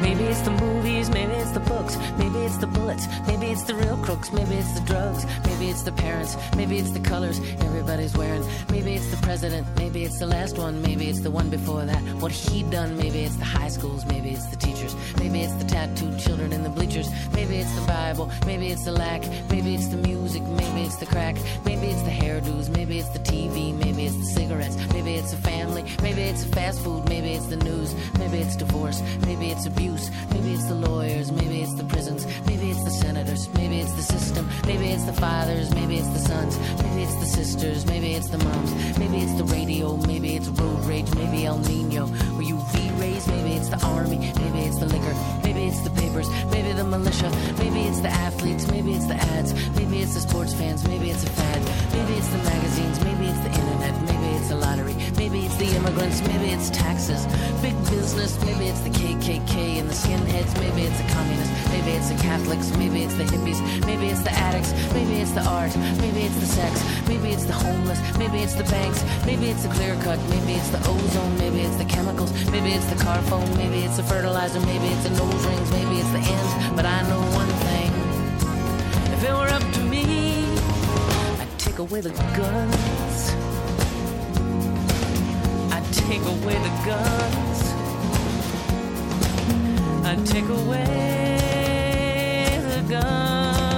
Maybe it's the movies, maybe it's the books, maybe it's the bullets, maybe it's the real crooks, maybe it's the drugs, maybe it's the parents, maybe it's the colors everybody's wearing, maybe it's the president, maybe it's the last one, maybe it's the one before that, what he done, maybe it's the high schools, maybe it's the teachers, maybe it's the tattooed children in the bleachers, maybe it's the Bible, maybe it's the lack, maybe it's the music, maybe it's the crack, maybe it's the hairdos, maybe it's the TV, maybe it's the cigarettes, maybe it's a family, maybe it's fast food, maybe it's the news, maybe it's divorce, maybe it's abuse, maybe it's the lawyers, maybe it's the prisons, maybe it's the senators, maybe it's the system, maybe it's the fathers, maybe it's the sons, maybe it's the sisters, maybe it's the moms, maybe it's the radio, maybe it's road rage, maybe El Nino, or UV rays, maybe it's the army, maybe it's the liquor, maybe it's the papers, maybe the militia, maybe it's the athletes, maybe it's the ads, maybe it's the sports fans, maybe it's a fad, maybe it's the magazines, maybe it's the internet, maybe it's the lottery, maybe it's the immigrants, maybe it's taxes, big business, maybe it's the KKK and the skinheads, maybe it's the communists, maybe it's the Catholics, maybe it's the hippies, maybe it's the addicts, maybe it's the art, maybe it's the sex, maybe it's the homeless, maybe it's the banks, maybe it's the clear cut, maybe it's the ozone, maybe it's the chemicals, maybe it's the car phone, maybe it's the fertilizer, maybe it's the nose rings, maybe it's the ends, but I know one thing, if it were up to me, I'd take away the guns, I'd take away the guns, I'd take away the guns.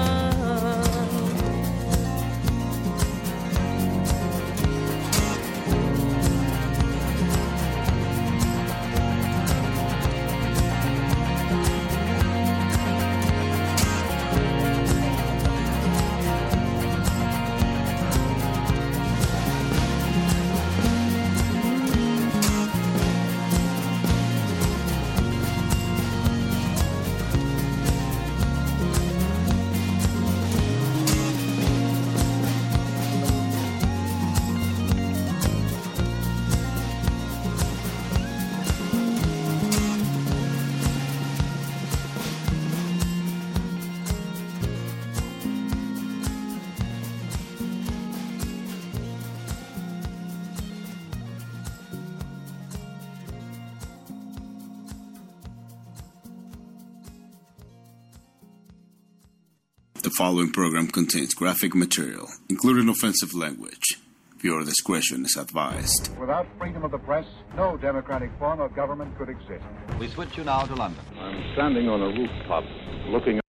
The following program contains graphic material, including offensive language. Viewer discretion is advised. Without freedom of the press, no democratic form of government could exist. We switch you now to London. I'm standing on a rooftop looking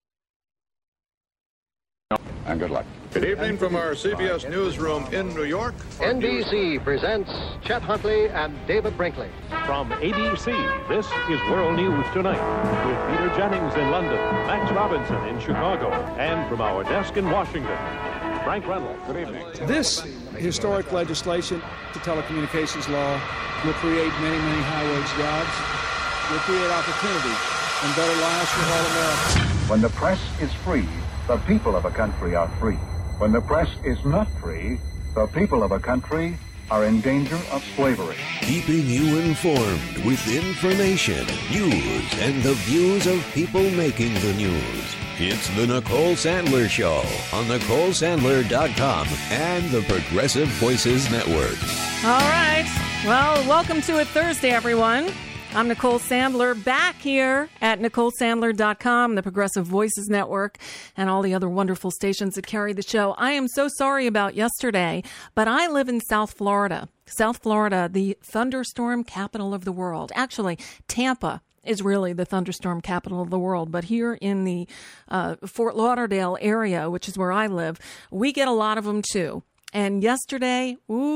up. And good luck. Good evening from our CBS newsroom in New York. NBC presents Chet Huntley and David Brinkley. From ABC, this is World News Tonight with Peter Jennings in London, Max Robinson in Chicago, and from our desk in Washington, Frank Reynolds. Good evening. This historic legislation, the telecommunications law, will create many, many high-wage jobs, will create opportunity and better lives for all Americans. When the press is free, the people of a country are free. When the press is not free, the people of a country are in danger of slavery. Keeping you informed with information, news, and the views of people making the news. It's the Nicole Sandler Show on NicoleSandler.com and the Progressive Voices Network. All right. Well, welcome to it Thursday, everyone. I'm Nicole Sandler, back here at NicoleSandler.com, the Progressive Voices Network, and all the other wonderful stations that carry the show. I am so sorry about yesterday, but I live in South Florida. South Florida, the thunderstorm capital of the world. Actually, Tampa is really the thunderstorm capital of the world. But here in the Fort Lauderdale area, which is where I live, we get a lot of them too. And yesterday,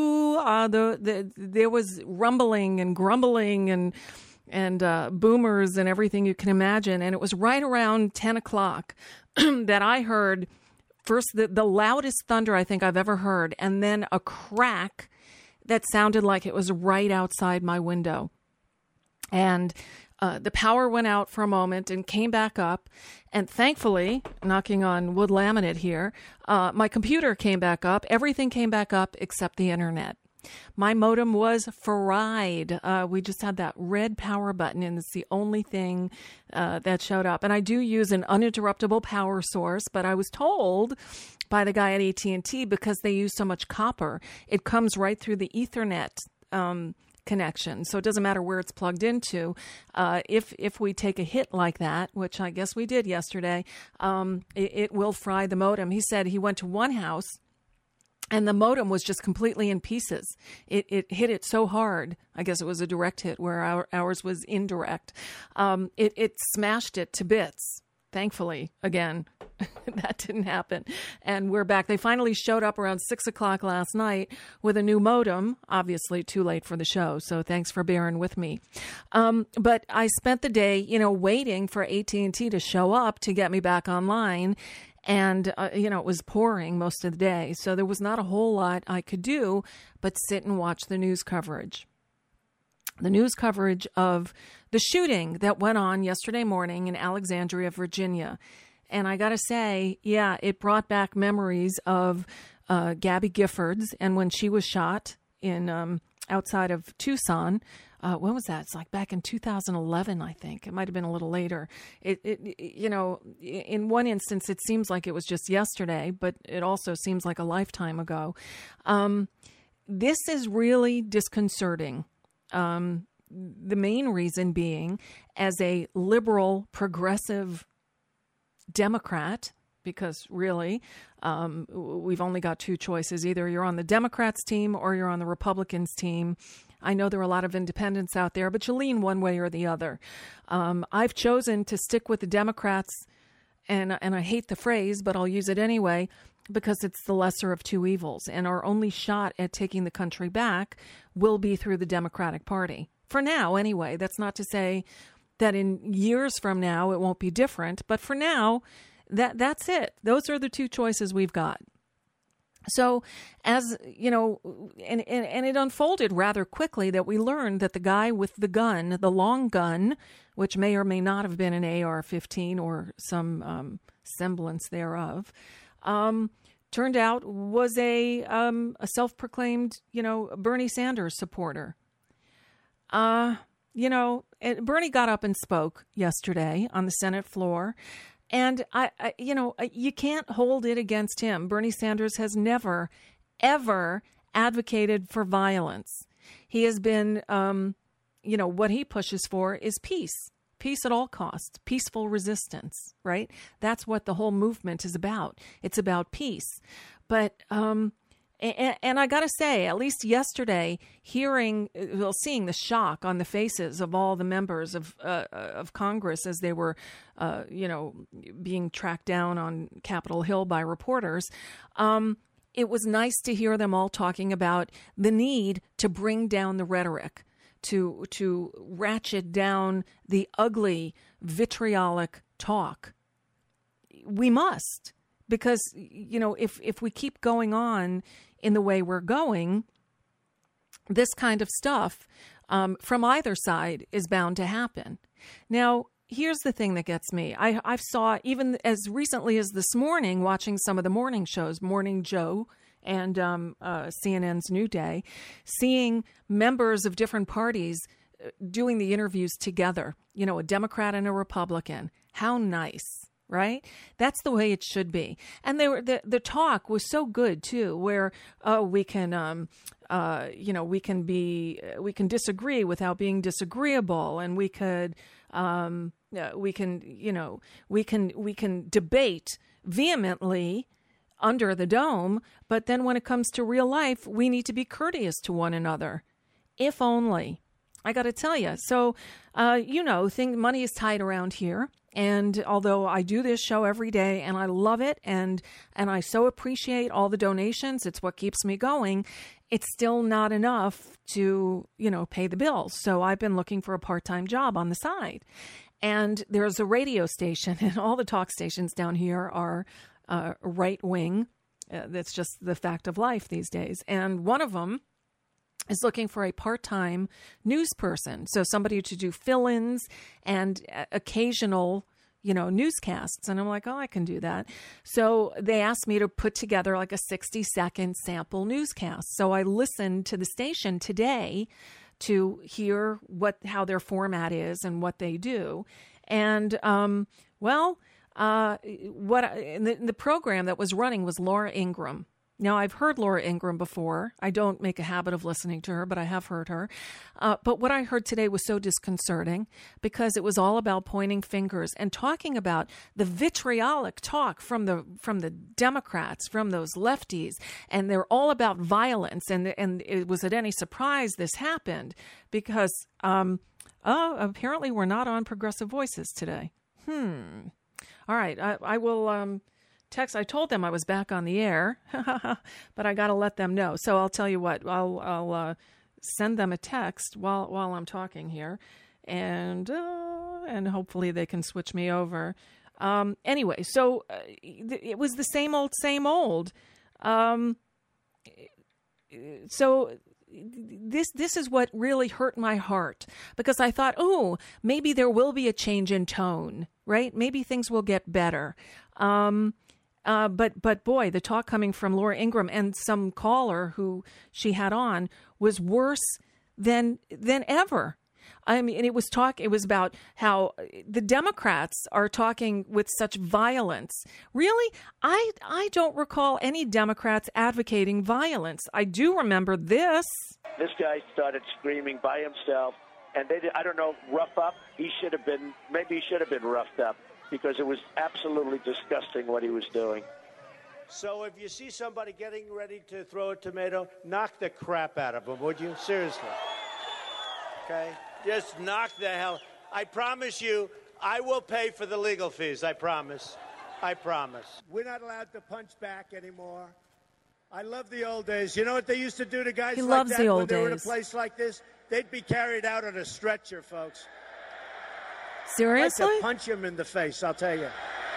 there was rumbling and grumbling and boomers and everything you can imagine. And it was right around 10 o'clock that I heard first the loudest thunder I think I've ever heard, and then a crack that sounded like it was right outside my window. And the power went out for a moment and came back up. And thankfully, knocking on wood laminate here, my computer came back up. Everything came back up except the internet. My modem was fried. We just had that red power button, and it's the only thing that showed up. And I do use an uninterruptible power source, but I was told by the guy at AT&T, because they use so much copper, it comes right through the Ethernet connection. So it doesn't matter where it's plugged into. If we take a hit like that, which I guess we did yesterday, it will fry the modem. He said he went to one house and the modem was just completely in pieces. It hit it so hard. I guess it was a direct hit where ours was indirect. It smashed it to bits. Thankfully, again, that didn't happen. And we're back. They finally showed up around 6 o'clock last night with a new modem. Obviously, too late for the show. So thanks for bearing with me. But I spent the day, waiting for AT&T to show up to get me back online. And, it was pouring most of the day. So there was not a whole lot I could do but sit and watch the news coverage. The news coverage of the shooting that went on yesterday morning in Alexandria, Virginia. And I got to say, yeah, it brought back memories of Gabby Giffords and when she was shot in outside of Tucson. When was that? It's like back in 2011, I think. It might have been a little later. In one instance, it seems like it was just yesterday, but it also seems like a lifetime ago. This is really disconcerting. The main reason being, as a liberal, progressive Democrat, because really, we've only got two choices. Either you're on the Democrats' team or you're on the Republicans' team. I know there are a lot of independents out there, but you lean one way or the other. I've chosen to stick with the Democrats, and I hate the phrase, but I'll use it anyway, because it's the lesser of two evils. And our only shot at taking the country back will be through the Democratic Party. For now, anyway. That's not to say that in years from now it won't be different. But for now, that's it. Those are the two choices we've got. So, as you know, and it unfolded rather quickly that we learned that the guy with the gun, the long gun, which may or may not have been an AR-15 or some semblance thereof, turned out was a self-proclaimed, Bernie Sanders supporter. And Bernie got up and spoke yesterday on the Senate floor. And you can't hold it against him. Bernie Sanders has never, ever advocated for violence. He has been, what he pushes for is peace. Peace at all costs, peaceful resistance, right? That's what the whole movement is about. It's about peace. But, and I got to say, at least yesterday, seeing the shock on the faces of all the members of Congress as they were, being tracked down on Capitol Hill by reporters, it was nice to hear them all talking about the need to bring down the rhetoric, to ratchet down the ugly, vitriolic talk. We must, because, if we keep going on in the way we're going, this kind of stuff from either side is bound to happen. Now, here's the thing that gets me. I saw, even as recently as this morning, watching some of the morning shows, Morning Joe and CNN's New Day, seeing members of different parties doing the interviews together, a Democrat and a Republican. How nice. Right? That's the way it should be. And the talk was so good too, where we can disagree without being disagreeable, and we can debate vehemently under the dome, but then when it comes to real life, we need to be courteous to one another. If only. I got to tell you. So, money is tight around here. And although I do this show every day and I love it and I so appreciate all the donations, it's what keeps me going, it's still not enough to, pay the bills. So I've been looking for a part-time job on the side. And there's a radio station, and all the talk stations down here are right-wing. That's just the fact of life these days. And one of them is looking for a part-time news person. So somebody to do fill-ins and occasional, newscasts. And I'm like, oh, I can do that. So they asked me to put together like a 60-second sample newscast. So I listened to the station today to hear how their format is and what they do. And, the program that was running was Laura Ingraham. Now, I've heard Laura Ingraham before. I don't make a habit of listening to her, but I have heard her. But what I heard today was so disconcerting because it was all about pointing fingers and talking about the vitriolic talk from the Democrats, from those lefties, and they're all about violence. And it was at any surprise this happened because apparently we're not on Progressive Voices today. All right, I will... text. I told them I was back on the air, but I got to let them know. So I'll tell you what. I'll send them a text while I'm talking here, and hopefully they can switch me over. Anyway, so it was the same old. So this is what really hurt my heart because I thought, oh, maybe there will be a change in tone, right? Maybe things will get better. But boy, the talk coming from Laura Ingraham and some caller who she had on was worse than ever. I mean, it was about how the Democrats are talking with such violence. Really? I don't recall any Democrats advocating violence. I do remember this. This guy started screaming by himself, and I don't know, rough up. Maybe he should have been roughed up, because it was absolutely disgusting what he was doing. So if you see somebody getting ready to throw a tomato, knock the crap out of them, would you? Seriously. Okay? Just knock the hell. I promise you, I will pay for the legal fees. I promise. I promise. We're not allowed to punch back anymore. I love the old days. You know what they used to do to guys like that when they were in a place like this? They'd be carried out on a stretcher, folks. Seriously? I'd like to punch him in the face, I'll tell you.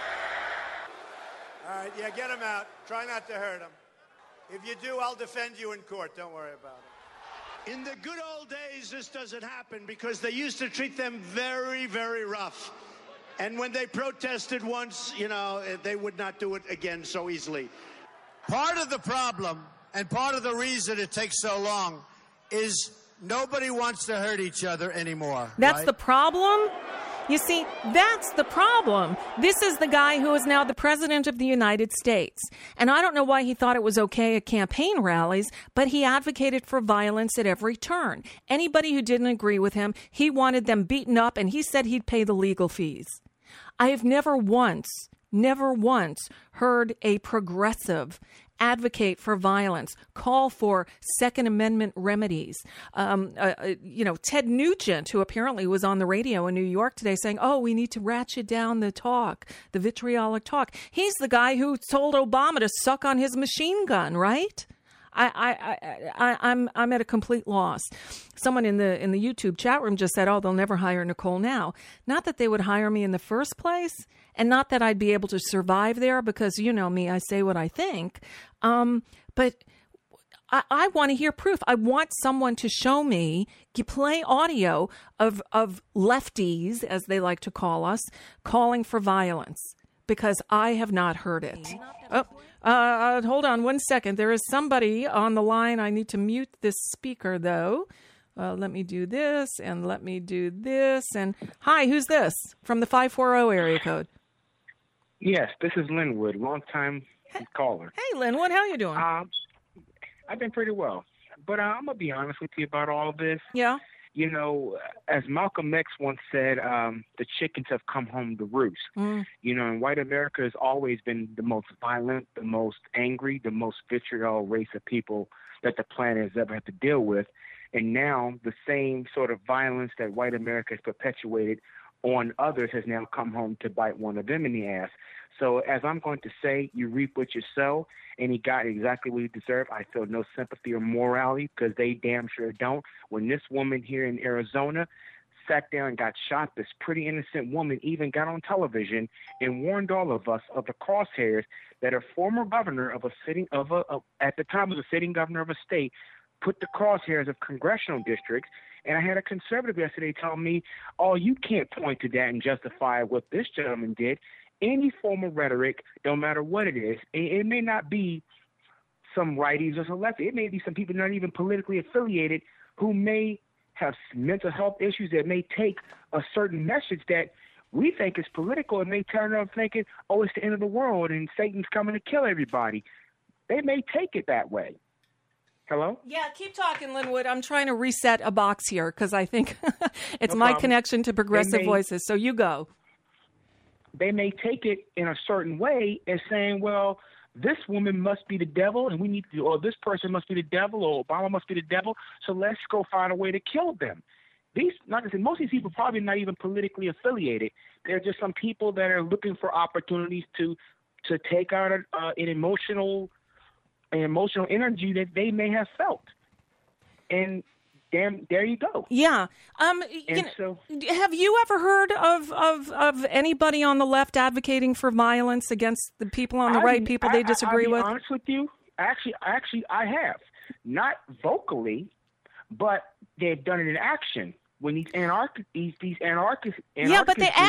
All right, yeah, get him out. Try not to hurt him. If you do, I'll defend you in court. Don't worry about it. In the good old days, this doesn't happen because they used to treat them very, very rough. And when they protested once, they would not do it again so easily. Part of the problem and part of the reason it takes so long is nobody wants to hurt each other anymore. That's the problem? You see, that's the problem. This is the guy who is now the president of the United States. And I don't know why he thought it was okay at campaign rallies, but he advocated for violence at every turn. Anybody who didn't agree with him, he wanted them beaten up, and he said he'd pay the legal fees. I have never once heard a progressive advocate for violence, call for Second Amendment remedies. Ted Nugent, who apparently was on the radio in New York today saying, oh, we need to ratchet down the talk, the vitriolic talk. He's the guy who told Obama to suck on his machine gun, right? I'm at a complete loss. Someone in the YouTube chat room just said, oh, they'll never hire Nicole now. Not that they would hire me in the first place, and not that I'd be able to survive there because, you know me, I say what I think. But I want to hear proof. I want someone to show me, play audio of lefties, as they like to call us, calling for violence, because I have not heard it. Hold on 1 second. There is somebody on the line. I need to mute this speaker, though. Let me do this, and let me do this. And hi, who's this? From the 540 area code. Yes, this is Linwood, long-time caller. Hey, Linwood, how you doing? I've been pretty well. But I'm going to be honest with you about all of this. Yeah. You know, as Malcolm X once said, the chickens have come home to roost. You know, and white America has always been the most violent, the most angry, the most vitriol race of people that the planet has ever had to deal with. And now the same sort of violence that white America has perpetuated on others has now come home to bite one of them in the ass. So as I'm going to say, you reap what you sow, and he got exactly what he deserved. I feel no sympathy or morality because they damn sure don't. When this woman here in Arizona sat there and got shot, this pretty innocent woman even got on television and warned all of us of the crosshairs that a former governor of at the time was a sitting governor of a state put the crosshairs of congressional districts. And I had a conservative yesterday tell me, oh, you can't point to that and justify what this gentleman did. Any form of rhetoric, no matter what it is, it may not be some righties or some lefties. It may be some people not even politically affiliated who may have mental health issues that may take a certain message that we think is political and may turn up thinking, oh, it's the end of the world and Satan's coming to kill everybody. they may take it that way. Hello? Yeah, keep talking, Linwood. I'm trying to reset a box here because I think it's No my problem. connection to Progressive Voices. So you go. They may take it in a certain way as saying, well, this woman must be the devil, and we need to, or this person must be the devil, or Obama must be the devil, so let's go find a way to kill them. These, like I said, most of these people are probably not even politically affiliated. They're just some people that are looking for opportunities to take out an emotional energy that they may have felt. And there you go. Yeah. Have you ever heard of anybody on the left advocating for violence against the people on the right, people they disagree I'll be with? honest with you, actually, I have. Not vocally, but they've done it in action. When these anarchists. Yeah, but the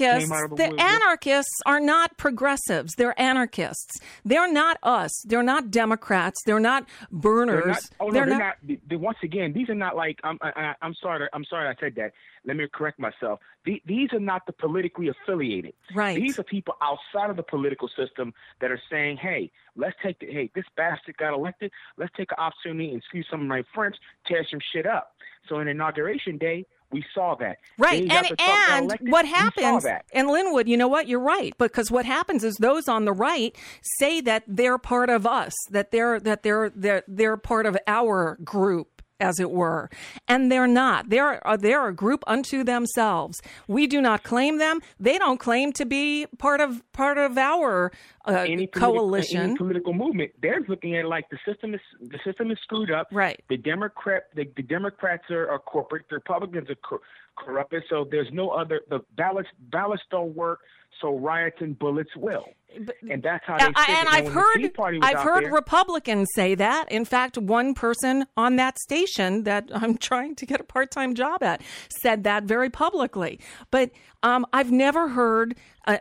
anarchists are not progressives. They're anarchists. They're not us. They're not Democrats. They're not burners. They're not. Once again, these are not like. I'm sorry I said that. Let me correct myself. These are not the politically affiliated. Right. These are people outside of the political system that are saying, hey, this bastard got elected. Let's take an opportunity and, excuse some of my French, tear some shit up. So in Inauguration Day, we saw that. Right. And what happens, and Linwood, you know what? You're right. Because what happens is those on the right say that they're part of us, that they're part of our group, as it were. And they're not. They're a group unto themselves. We do not claim them. They don't claim to be part of our coalition. Any political movement. They're looking at it like the system is screwed up. Right. The Democrats are corporate. The Republicans are corrupted. So there's no other. The ballots don't work. So riots and bullets will. And that's how they figure. And I've heard Republicans say that. In fact, one person on that station that I'm trying to get a part-time job at said that very publicly. But I've never heard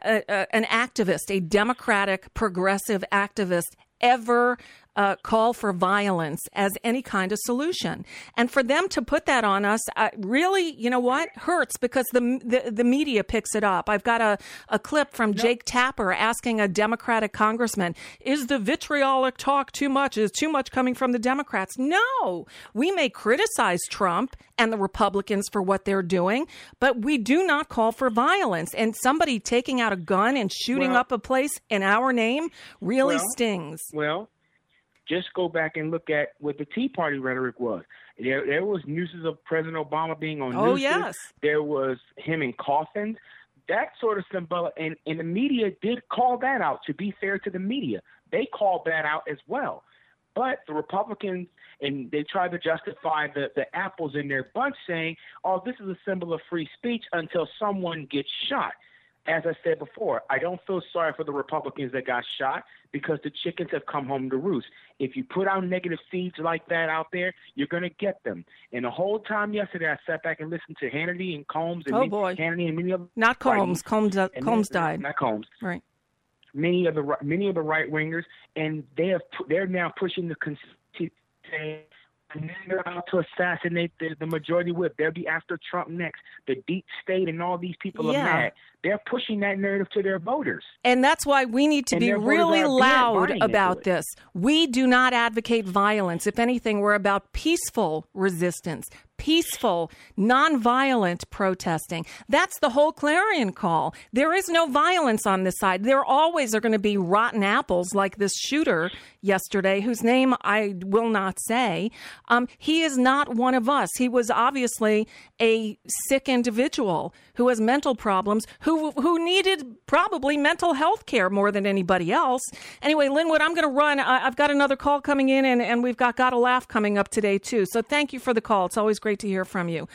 an activist, a Democratic progressive activist, ever call for violence as any kind of solution. And for them to put that on us, really, you know what, hurts because the media picks it up. I've got a clip from Jake Tapper asking a Democratic congressman, is the vitriolic talk too much? Is too much coming from the Democrats? No, we may criticize Trump and the Republicans for what they're doing, but we do not call for violence. And somebody taking out a gun and shooting up a place in our name really stings. Well, just go back and look at what the Tea Party rhetoric was. There was news of President Obama being on news. Yes. There was him in coffins. That sort of symbol, and the media did call that out, to be fair to the media. They called that out as well. But the Republicans, and they tried to justify the apples in their bunch, saying, oh, this is a symbol of free speech until someone gets shot. As I said before, I don't feel sorry for the Republicans that got shot because the chickens have come home to roost. If you put out negative seeds like that out there, you're going to get them. And the whole time yesterday, I sat back and listened to Hannity and Combs. And Hannity and many other not Combs. Combs died. Not Combs. Right. Many of the right wingers, and they're now pushing the saying, and then they're out to assassinate the majority whip. They'll be after Trump next. The deep state and all these people are mad. They're pushing that narrative to their voters. And that's why we need to be really loud about this. We do not advocate violence. If anything, we're about peaceful resistance, peaceful, nonviolent protesting. That's the whole clarion call. There is no violence on this side. There always are going to be rotten apples like this shooter yesterday, whose name I will not say. He is not one of us. He was obviously a sick individual who has mental problems, who needed probably mental health care more than anybody else. Anyway, Linwood, I'm going to run. I've got another call coming in, and we've got Gotta Laugh coming up today, too. So thank you for the call. It's always great to hear from you.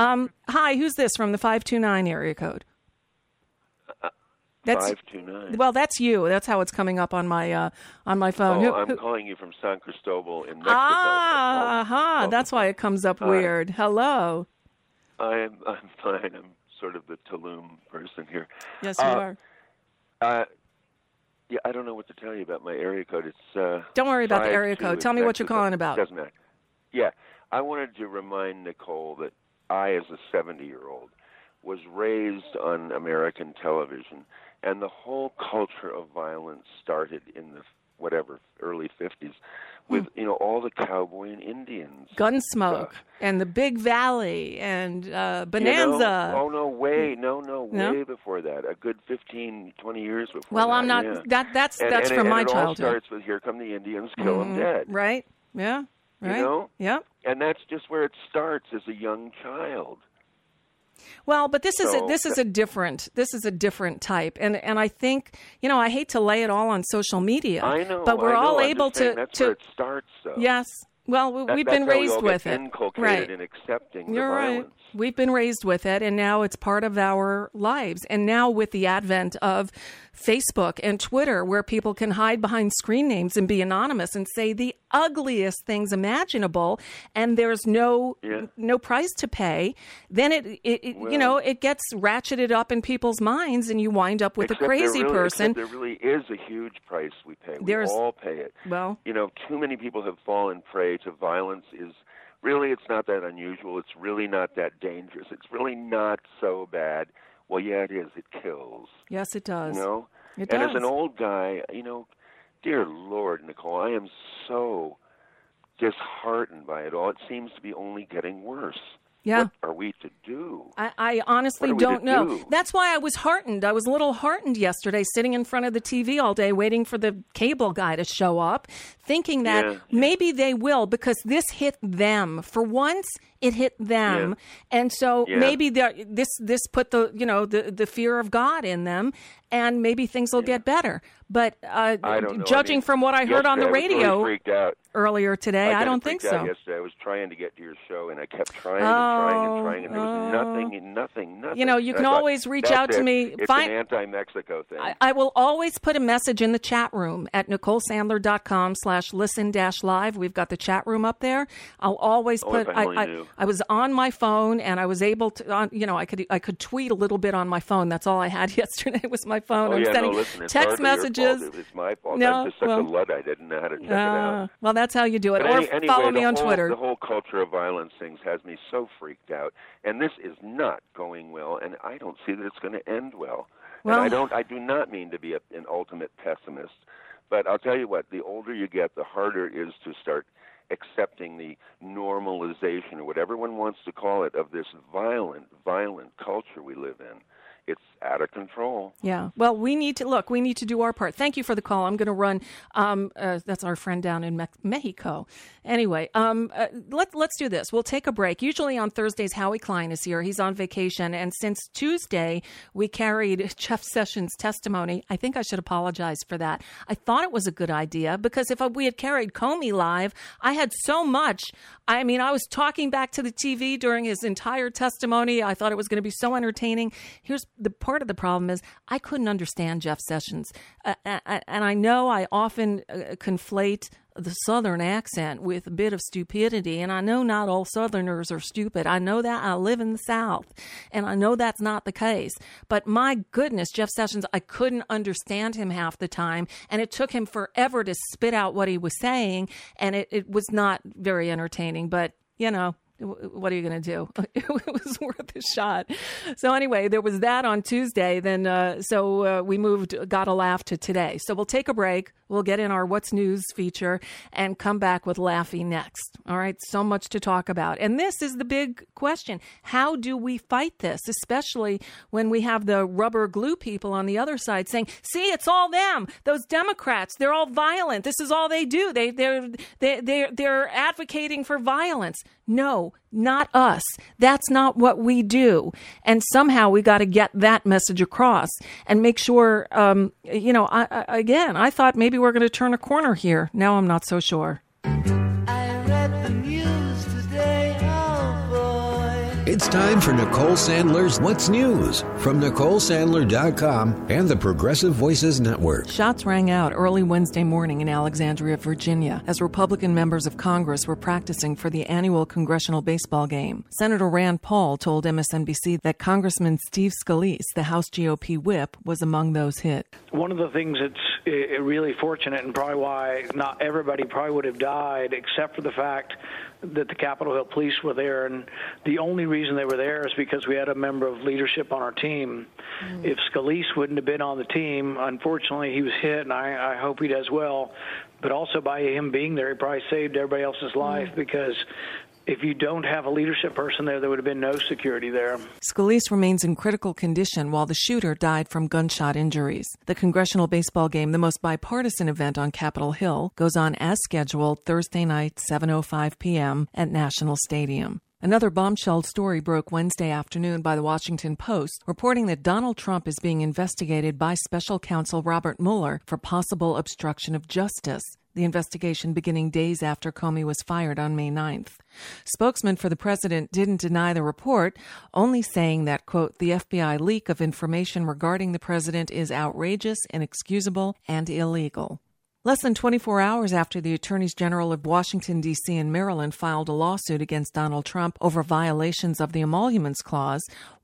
Hi, who's this from the 529 area code? That's 529. Well, that's you. That's how it's coming up on my phone. Oh, I'm calling you from San Cristobal in Mexico. That's why it comes up weird. Hello. I'm fine. I'm sort of the Tulum person here. Yes, you are. Yeah, I don't know what to tell you about my area code. It's don't worry about the area code. Tell me what you're calling about. Doesn't matter. Yeah, I wanted to remind Nicole that I, as a 70-year-old, was raised on American television, and the whole culture of violence started in the whatever, early 50s, with, all the cowboy and Indians. Gunsmoke and the Big Valley and Bonanza. Way before that. A good 15, 20 years before Well, that. I'm not, yeah. that's from my childhood. childhood. It all starts with Here Come the Indians, Kill 'Em Dead. Right, yeah, right. Yep. And that's just where it starts as a young child. Well, but this is a different type, and I think I hate to lay it all on social media. I know, but we're all able to. That's where it starts, though. Yes. Well, we've been raised with it. Inculcated in accepting You're the violence. right. We've been raised with it, and now it's part of our lives. And now with the advent of Facebook and Twitter, where people can hide behind screen names and be anonymous and say the ugliest things imaginable, and there's no price to pay, then it gets ratcheted up in people's minds, and you wind up with a crazy person. There really is a huge price we pay. We all pay it. Well, too many people have fallen prey to violence. It's not that unusual. It's really not that dangerous. It's really not so bad. Well, yeah, it is. It kills. Yes, it does. It does. As an old guy, dear Lord, Nicole, I am so disheartened by it all. It seems to be only getting worse. Yeah. What are we to do? I honestly don't know. That's why I was heartened. I was a little heartened yesterday, sitting in front of the TV all day, waiting for the cable guy to show up, thinking that maybe they will, because this hit them. For once, it hit them, and so maybe this put the fear of God in them, and maybe things will get better. But judging from what I heard on the radio earlier today, I don't think so. Yesterday, I was trying to get to your show, and I kept trying and there was nothing. You can always reach out to me. It's an anti-Mexico thing. I will always put a message in the chat room at NicoleSandler.com/listen-live. We've got the chat room up there. I'll always put. I was on my phone, and I was able to. I could tweet a little bit on my phone. That's all I had yesterday was my phone. I'm sending text messages. It's my fault. I'm just such a Luddite. I didn't know how to check it out. Well, that's how you do it. But or follow me on Twitter. The whole culture of violence things has me so freaked out, and this is not going well, and I don't see that it's going to end well. And I do not mean to be an ultimate pessimist, but I'll tell you what: the older you get, the harder it is to start accepting the normalization, or whatever one wants to call it, of this violent culture we live in. It's out of control. Yeah. Well, we need to do our part. Thank you for the call. I'm going to run. That's our friend down in Mexico. Anyway, let's do this. We'll take a break. Usually on Thursdays, Howie Klein is here. He's on vacation. And since Tuesday, we carried Jeff Sessions' testimony. I think I should apologize for that. I thought it was a good idea because if we had carried Comey live, I had so much. I mean, I was talking back to the TV during his entire testimony. I thought it was going to be so entertaining. Here's the part of the problem is I couldn't understand Jeff Sessions. And I know I often conflate the Southern accent with a bit of stupidity. And I know not all Southerners are stupid. I know that. I live in the South. And I know that's not the case. But my goodness, Jeff Sessions, I couldn't understand him half the time. And it took him forever to spit out what he was saying. And it was not very entertaining. But, what are you going to do? It was worth a shot. So anyway, there was that on Tuesday. Then we moved Gotta Laugh to today. So we'll take a break. We'll get in our What's News feature and come back with Laffy next. All right, so much to talk about. And this is the big question. How do we fight this, especially when we have the rubber glue people on the other side saying, see, it's all them. Those Democrats, they're all violent. This is all they do. They're advocating for violence. No, not us. That's not what we do. And somehow we got to get that message across and make sure, I thought maybe we're going to turn a corner here. Now I'm not so sure. I read the news today, oh boy. It's time for Nicole Sandler's What's News from NicoleSandler.com and the Progressive Voices Network. Shots rang out early Wednesday morning in Alexandria, Virginia, as Republican members of Congress were practicing for the annual congressional baseball game. Senator Rand Paul told MSNBC that Congressman Steve Scalise, the House GOP whip, was among those hit. One of the things that's really fortunate, and probably why not everybody probably would have died, except for the fact that the Capitol Hill police were there. And the only reason they were there is because we had a member of leadership on our team. If Scalise wouldn't have been on the team, unfortunately, he was hit, and I hope he does well. But also by him being there, he probably saved everybody else's life, because if you don't have a leadership person there would have been no security there. Scalise remains in critical condition while the shooter died from gunshot injuries. The congressional baseball game, the most bipartisan event on Capitol Hill, goes on as scheduled Thursday night, 7:05 p.m. at National Stadium. Another bombshell story broke Wednesday afternoon by the Washington Post, reporting that Donald Trump is being investigated by special counsel Robert Mueller for possible obstruction of justice. The investigation beginning days after Comey was fired on May 9th. Spokesman for the president didn't deny the report, only saying that, quote, the FBI leak of information regarding the president is outrageous, inexcusable, and illegal. Less than 24 hours after the attorneys general of Washington, D.C. and Maryland filed a lawsuit against Donald Trump over violations of the Emoluments Clause,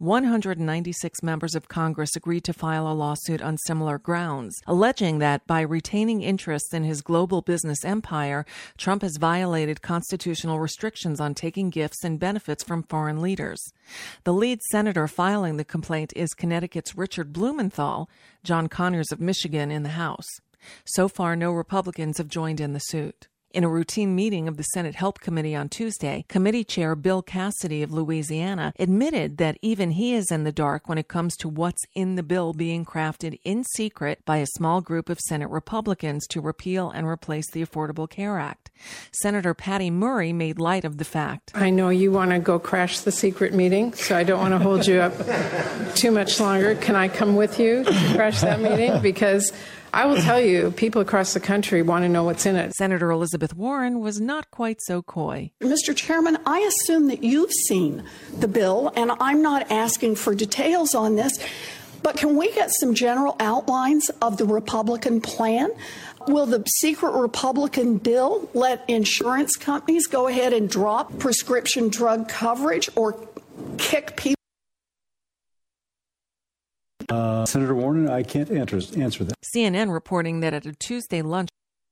196 members of Congress agreed to file a lawsuit on similar grounds, alleging that by retaining interests in his global business empire, Trump has violated constitutional restrictions on taking gifts and benefits from foreign leaders. The lead senator filing the complaint is Connecticut's Richard Blumenthal, John Conyers of Michigan in the House. So far, no Republicans have joined in the suit. In a routine meeting of the Senate Help Committee on Tuesday, Committee Chair Bill Cassidy of Louisiana admitted that even he is in the dark when it comes to what's in the bill being crafted in secret by a small group of Senate Republicans to repeal and replace the Affordable Care Act. Senator Patty Murray made light of the fact. I know you want to go crash the secret meeting, so I don't want to hold you up too much longer. Can I come with you to crash that meeting? Because I will tell you, people across the country want to know what's in it. Senator Elizabeth Warren was not quite so coy. Mr. Chairman, I assume that you've seen the bill, and I'm not asking for details on this, but can we get some general outlines of the Republican plan? Will the secret Republican bill let insurance companies go ahead and drop prescription drug coverage or kick people? Senator Warren, I can't answer that. CNN reporting that at a Tuesday lunch,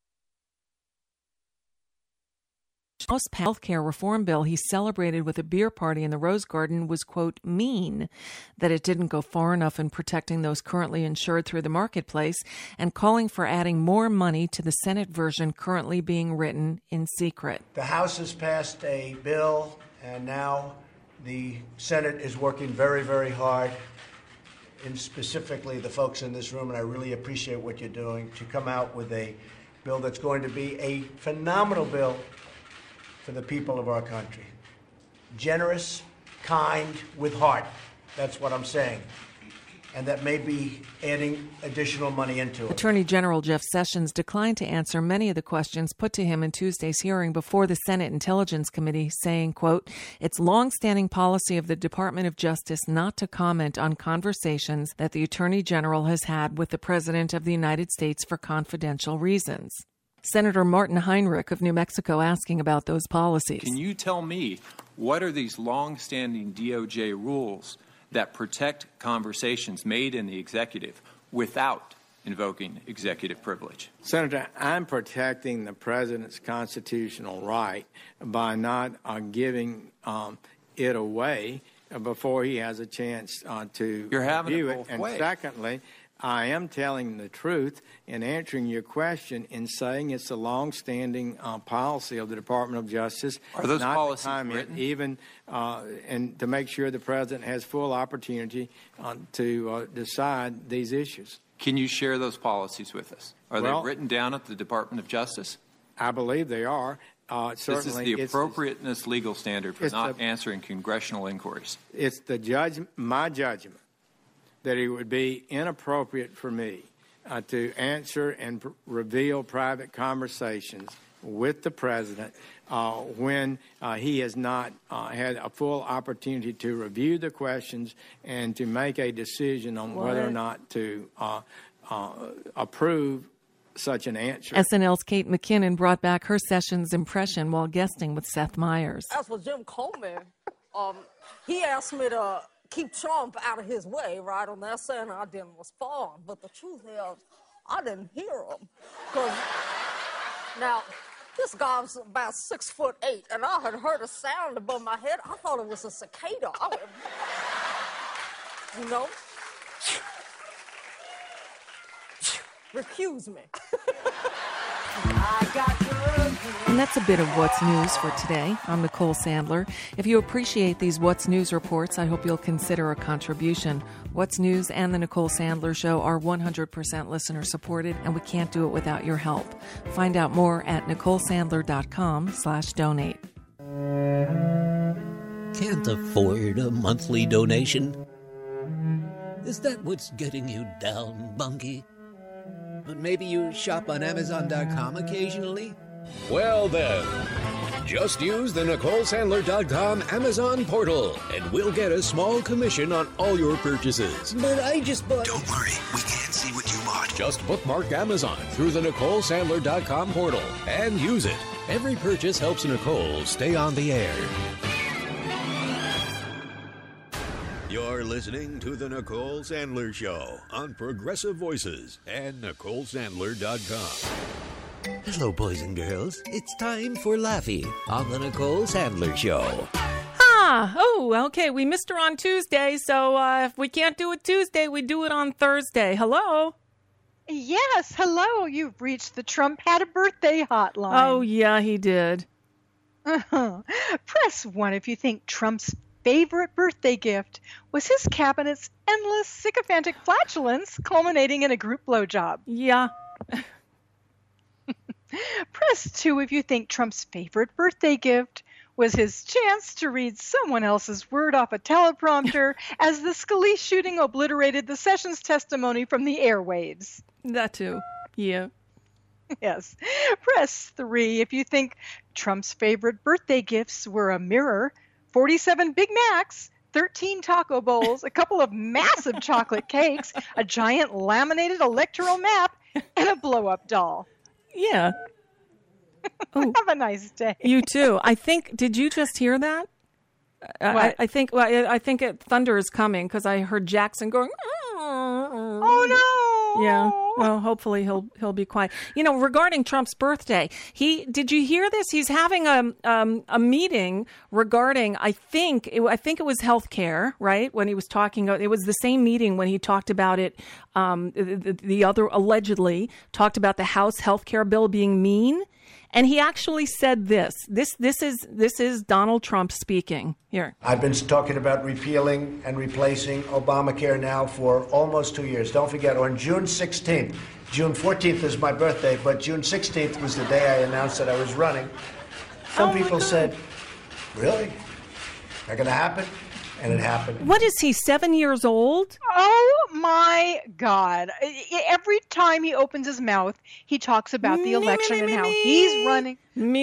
House health care reform bill he celebrated with a beer party in the Rose Garden was, quote, mean, that it didn't go far enough in protecting those currently insured through the marketplace, and calling for adding more money to the Senate version currently being written in secret. The House has passed a bill, and now the Senate is working very, very hard, and specifically the folks in this room, and I really appreciate what you're doing, to come out with a bill that's going to be a phenomenal bill for the people of our country. Generous, kind, with heart. That's what I'm saying. And that may be adding additional money into it. Attorney General Jeff Sessions declined to answer many of the questions put to him in Tuesday's hearing before the Senate Intelligence Committee, saying, quote, it's longstanding policy of the Department of Justice not to comment on conversations that the Attorney General has had with the President of the United States for confidential reasons. Senator Martin Heinrich of New Mexico asking about those policies. Can you tell me what are these longstanding DOJ rules that protect conversations made in the executive without invoking executive privilege? Senator, I'm protecting the president's constitutional right by not giving it away before he has a chance to You're having review it both And ways. secondly, I am telling the truth in answering your question in saying it's a long-standing policy of the Department of Justice. Are those not policies to comment, written? even and to make sure the president has full opportunity to decide these issues. Can you share those policies with us? Are they written down at the Department of Justice? I believe they are. This is the appropriateness legal standard for not answering congressional inquiries. It's my judgment that it would be inappropriate for me to answer and reveal private conversations with the president when he has not had a full opportunity to review the questions and to make a decision on whether or not to approve such an answer. SNL's Kate McKinnon brought back her Sessions impression while guesting with Seth Meyers. As for Jim Coleman, he asked me to keep Trump out of his way, right, on that, saying I didn't respond. But the truth is, I didn't hear him. Because now, this guy was about 6'8", and I had heard a sound above my head. I thought it was a cicada. You know? Recuse me. And that's a bit of What's News for today. I'm Nicole Sandler. If you appreciate these What's News reports, I hope you'll consider a contribution. What's News and the Nicole Sandler Show are 100% listener-supported, and we can't do it without your help. Find out more at NicoleSandler.com/donate. Can't afford a monthly donation? Is that what's getting you down, Bunky? But maybe you shop on Amazon.com occasionally? Well then, just use the NicoleSandler.com Amazon portal, and we'll get a small commission on all your purchases. But I just bought... Don't worry, we can't see what you bought. Just bookmark Amazon through the NicoleSandler.com portal and use it. Every purchase helps Nicole stay on the air. You're listening to The Nicole Sandler Show on Progressive Voices and NicoleSandler.com. Hello, boys and girls. It's time for Laffy on The Nicole Sandler Show. Okay. We missed her on Tuesday, so if we can't do it Tuesday, we do it on Thursday. Hello? Yes, hello. You've reached the Trump Had a Birthday hotline. Oh, yeah, he did. Press 1 if you think Trump's favorite birthday gift was his cabinet's endless sycophantic flatulence culminating in a group blowjob. Yeah. Press 2 if you think Trump's favorite birthday gift was his chance to read someone else's word off a teleprompter as the Scalise shooting obliterated the Sessions testimony from the airwaves. That too. Yeah. Yes. Press 3 if you think Trump's favorite birthday gifts were a mirror, 47 Big Macs, 13 taco bowls, a couple of massive chocolate cakes, a giant laminated electoral map, and a blow-up doll. Yeah. Have a nice day. You too. Did you just hear that? I think thunder is coming because I heard Jackson going, oh no. Yeah. Well, hopefully he'll be quiet. Regarding Trump's birthday, did you hear this? He's having a meeting regarding I think it was healthcare, right? When he was talking, it was the same meeting when he talked about it. The other allegedly talked about the House healthcare bill being mean. And he actually said this. This is Donald Trump speaking. Here. I've been talking about repealing and replacing Obamacare now for almost 2 years. Don't forget, on June 16th, June 14th is my birthday, but June 16th was the day I announced that I was running. Some people said, really? Not going to happen? And it happened. What is he, 7 years old? Oh, my God. Every time he opens his mouth, he talks about the election and how he's running. Me.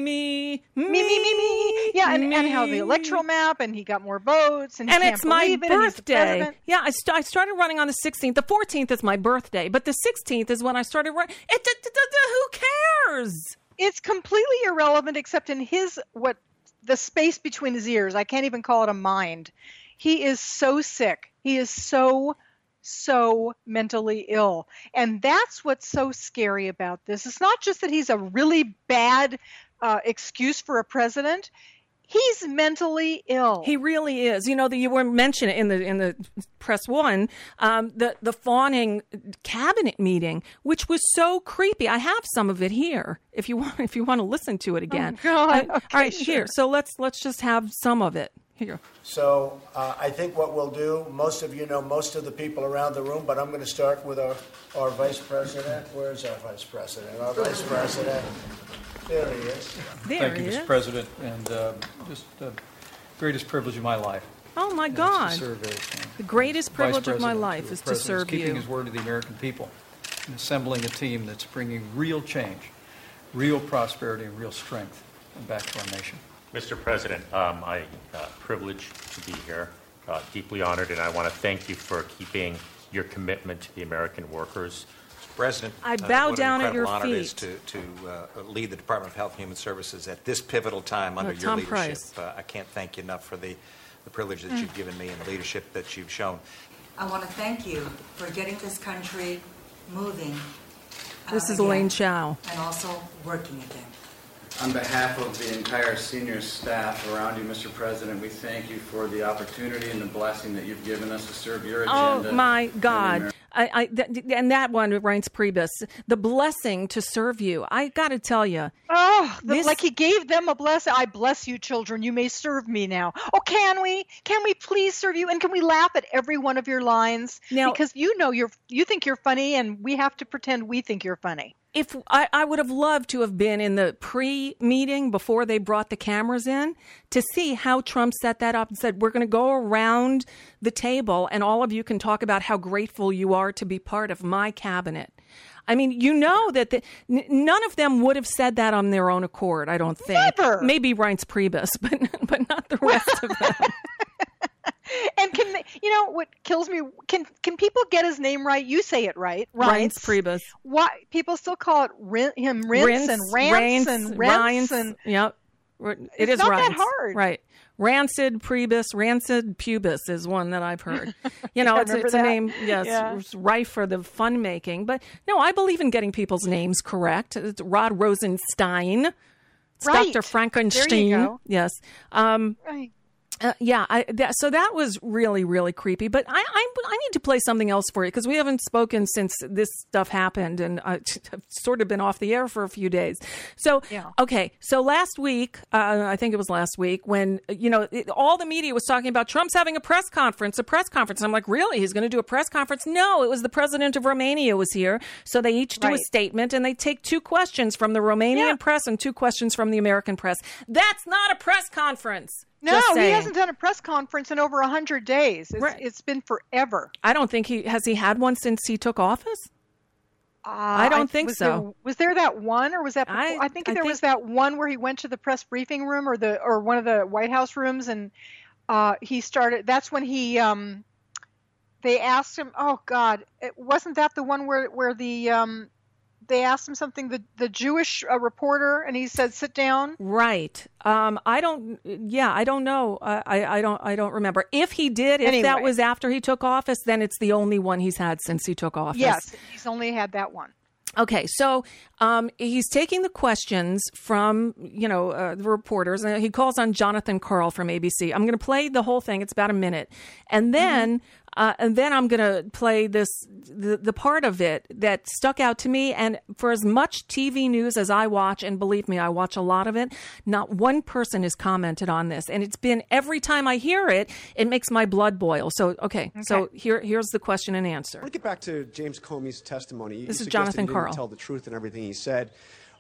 Yeah, and how the electoral map, and he got more votes. And it's my birthday. Yeah, I started running on the 16th. The 14th is my birthday, but the 16th is when I started running. Who cares? It's completely irrelevant except in the space between his ears. I can't even call it a mind. He is so sick. He is so mentally ill. And that's what's so scary about this. It's not just that he's a really bad excuse for a president. He's mentally ill. He really is. You were mentioning in the press one, the fawning cabinet meeting, which was so creepy. I have some of it here. If you want to listen to it again. Oh, God. Okay, all right, sure. here. So let's just have some of it here. So I think what we'll do, most of you know most of the people around the room, but I'm going to start with our vice president. Where's our vice president? Our vice president. There he is. Thank you, Mr. President, and just the greatest privilege of my life. Oh, my God. To serve as, the greatest privilege of my life is to serve you. Keeping his word to the American people and assembling a team that's bringing real change, real prosperity, and real strength back to our nation. Mr. President, I'm privileged to be here, deeply honored, and I want to thank you for keeping your commitment to the American workers. President, I bow down at your feet. What an incredible honor it is to lead the Department of Health and Human Services at this pivotal time under your leadership. I can't thank you enough for the privilege that you've given me and the leadership that you've shown. I want to thank you for getting this country moving. This is again, Elaine Chao. And also working again. On behalf of the entire senior staff around you, Mr. President, we thank you for the opportunity and the blessing that you've given us to serve your agenda. Oh, my God. And that one, Reince Priebus, the blessing to serve you. I got to tell you. Oh, like he gave them a blessing. I bless you, children. You may serve me now. Oh, can we? Can we please serve you? And can we laugh at every one of your lines? Now, because you think you're funny, and we have to pretend we think you're funny. If I would have loved to have been in the pre-meeting before they brought the cameras in to see how Trump set that up and said, we're going to go around the table and all of you can talk about how grateful you are to be part of my cabinet. I mean, you know that none of them would have said that on their own accord, I don't think. Never. Maybe Reince Priebus, but not the rest of them. And what kills me? Can people get his name right? You say it right, Reince Priebus. Why people still call it him Rince and Rance and Rents and yep, it is not Reince. that hard, right? Rancid Priebus, Rancid Pubis is one that I've heard. You know, it's a name, yes, it's rife for the fun making. But no, I believe in getting people's names correct. It's Rod Rosenstein, it's right. Dr. Frankenstein. There you go. Yes. Right. So that was really, really creepy. But I need to play something else for you because we haven't spoken since this stuff happened, and I've sort of been off the air for a few days. So, okay. So last week, I think it was last week, when all the media was talking about Trump's having a press conference. I'm like, really? He's going to do a press conference? No, it was the president of Romania was here. So they each do a statement, and they take 2 questions from the Romanian press and 2 questions from the American press. That's not a press conference. No, he hasn't done a press conference in over 100 days. It's been forever. I don't think he had one since he took office. I don't think so. Was there that one, or was that before? I think there was that one where he went to the press briefing room or one of the White House rooms, and he started. That's when he they asked him. Oh God, wasn't that the one where the they asked him something, the Jewish reporter, and he said, sit down? Right. I don't know. I don't remember. If he did, if that was after he took office, then it's the only one he's had since he took office. Yes, he's only had that one. Okay, so he's taking the questions from, the reporters, and he calls on Jonathan Karl from ABC. I'm going to play the whole thing. It's about a minute. And then I'm going to play the part of it that stuck out to me. And for as much TV news as I watch, and believe me, I watch a lot of it, not one person has commented on this. And it's been, every time I hear it, it makes my blood boil. So, okay. So here's the question and answer. I want to get back to James Comey's testimony. This is Jonathan Karl. Tell the truth and everything he said.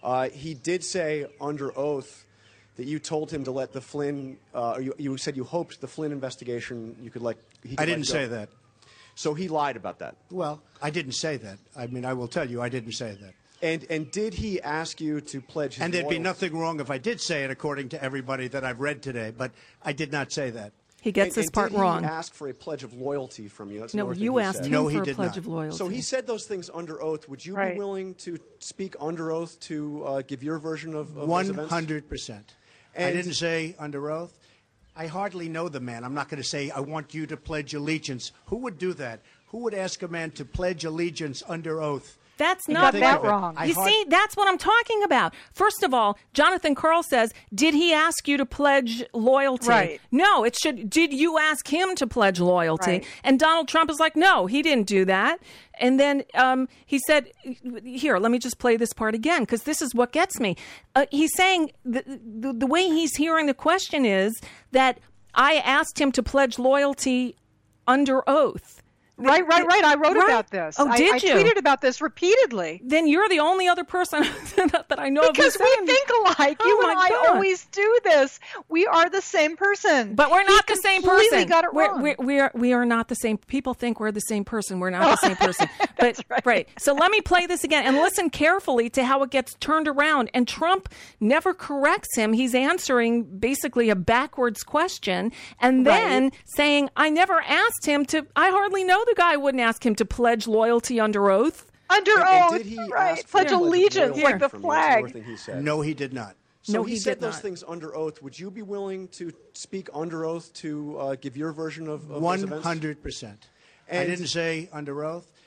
He did say under oath that you told him to let the Flynn. You said you hoped the Flynn investigation you could let. I didn't say that. So he lied about that. Well, I didn't say that. I mean, I will tell you, I didn't say that. And did he ask you to pledge his And there'd loyalty? be nothing wrong if I did say it, according to everybody that I've read today. But I did not say that. He gets this part wrong. Did he ask for a pledge of loyalty from you? That's no, you asked him for a pledge of loyalty. So he said those things under oath. Would you be willing to speak under oath to give your version of those events? 100%. I didn't say under oath. I hardly know the man. I'm not going to say, I want you to pledge allegiance. Who would do that? Who would ask a man to pledge allegiance under oath? That's not that wrong. You see, that's what I'm talking about. First of all, Jonathan Karl says, did he ask you to pledge loyalty? Right. No, it should, did you ask him to pledge loyalty? Right. And Donald Trump is like, no, he didn't do that. And then he said, here, let me just play this part again, because this is what gets me. He's saying the way he's hearing the question is that I asked him to pledge loyalty under oath. Right. I wrote about this. Oh, did you? I tweeted about this repeatedly. Then you're the only other person that I know because of. Because we think alike. Oh, you and I always do this. We are the same person. But we're not the same person. Got it wrong. We are not the same. People think we're the same person. We're not the same person. But right. So let me play this again and listen carefully to how it gets turned around. And Trump never corrects him. He's answering basically a backwards question and then saying, I never asked him to, I hardly know the guy wouldn't ask him to pledge loyalty under oath. Under oath, right. Pledge allegiance, like the flag. No, he did not. So he said those things under oath. Would you be willing to speak under oath to give your version of those events? 100%. I didn't say under oath.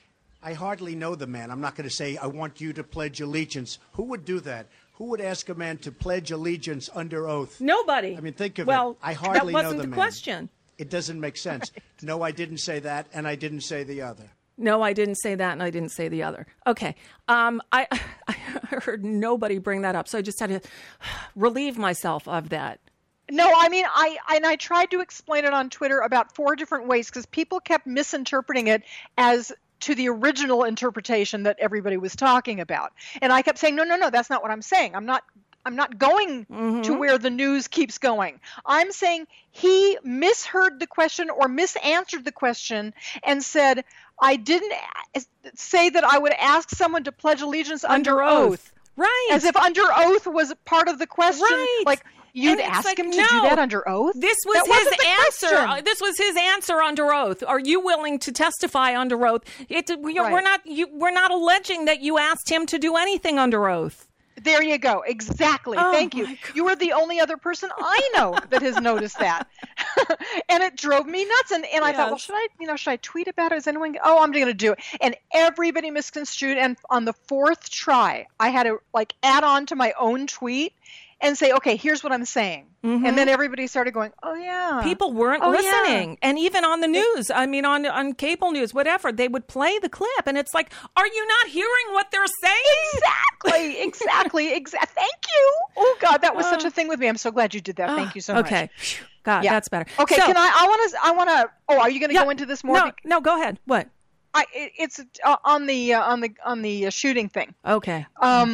I hardly know the man. I'm not going to say, I want you to pledge allegiance. Who would do that? Who would ask a man to pledge allegiance under oath? Nobody. I mean, think of well, it. I hardly that know wasn't the the man. question. It doesn't make sense. Right. No, I didn't say that, and I didn't say the other. No, I didn't say that, and I didn't say the other. Okay. I heard nobody bring that up, so I just had to relieve myself of that. No, I mean, I tried to explain it on Twitter about 4 different ways because people kept misinterpreting it as to the original interpretation that everybody was talking about. And I kept saying, no, that's not what I'm saying. I'm not going to where the news keeps going. I'm saying he misheard the question or misanswered the question and said, I didn't say that I would ask someone to pledge allegiance under oath. Right. As if under oath was part of the question. Right. Like, you'd ask him to do that under oath? This was his answer. This was his answer under oath. Are you willing to testify under oath? We're not alleging that you asked him to do anything under oath. There you go. Exactly. Oh, thank you. You are the only other person I know that has noticed that. And it drove me nuts. And I thought, well, should I tweet about it? Is anyone? Oh, I'm going to do it. And everybody misconstrued. And on the 4th try, I had to add on to my own tweet and say, okay, here's what I'm saying. Mm-hmm. And then everybody started going, oh, yeah. People weren't listening. Yeah. And even on the news, I mean, on cable news, whatever, they would play the clip. And it's like, are you not hearing what they're saying? Exactly. Thank you. Oh, God, that was such a thing with me. I'm so glad you did that. Thank you so much. Okay. God, that's better. Okay, so, I want to, are you going to go into this more? No, go ahead. What? It's on the shooting thing. Okay.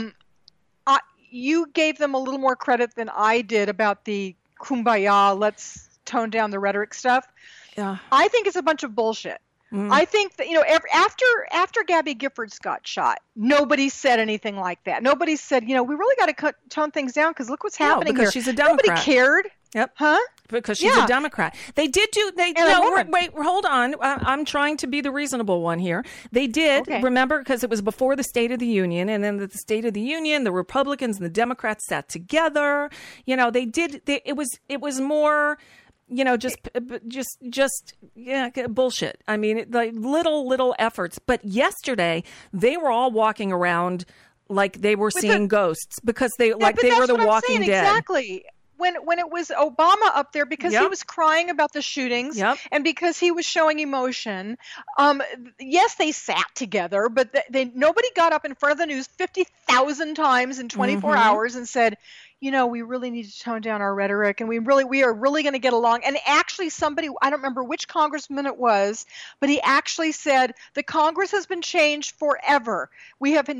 You gave them a little more credit than I did about the kumbaya, let's tone down the rhetoric stuff. Yeah. I think it's a bunch of bullshit. I think that, after Gabby Giffords got shot, nobody said anything like that. Nobody said, we really got to tone things down because look what's happening because here. She's a Democrat. Nobody cared. Yep. Huh? Because she's a Democrat. They did do. Wait, hold on. I'm trying to be the reasonable one here. They did remember because it was before the State of the Union, and then the State of the Union, the Republicans and the Democrats sat together. They did. It was more. Just bullshit. I mean, like little efforts. But yesterday they were all walking around like they were seeing ghosts because they were the Walking Dead. Exactly. When it was Obama up there because he was crying about the shootings and because he was showing emotion, yes, they sat together, but nobody got up in front of the news 50,000 times in 24 hours and said, we really need to tone down our rhetoric and we are really going to get along. And actually somebody, I don't remember which congressman it was, but he actually said the Congress has been changed forever. We have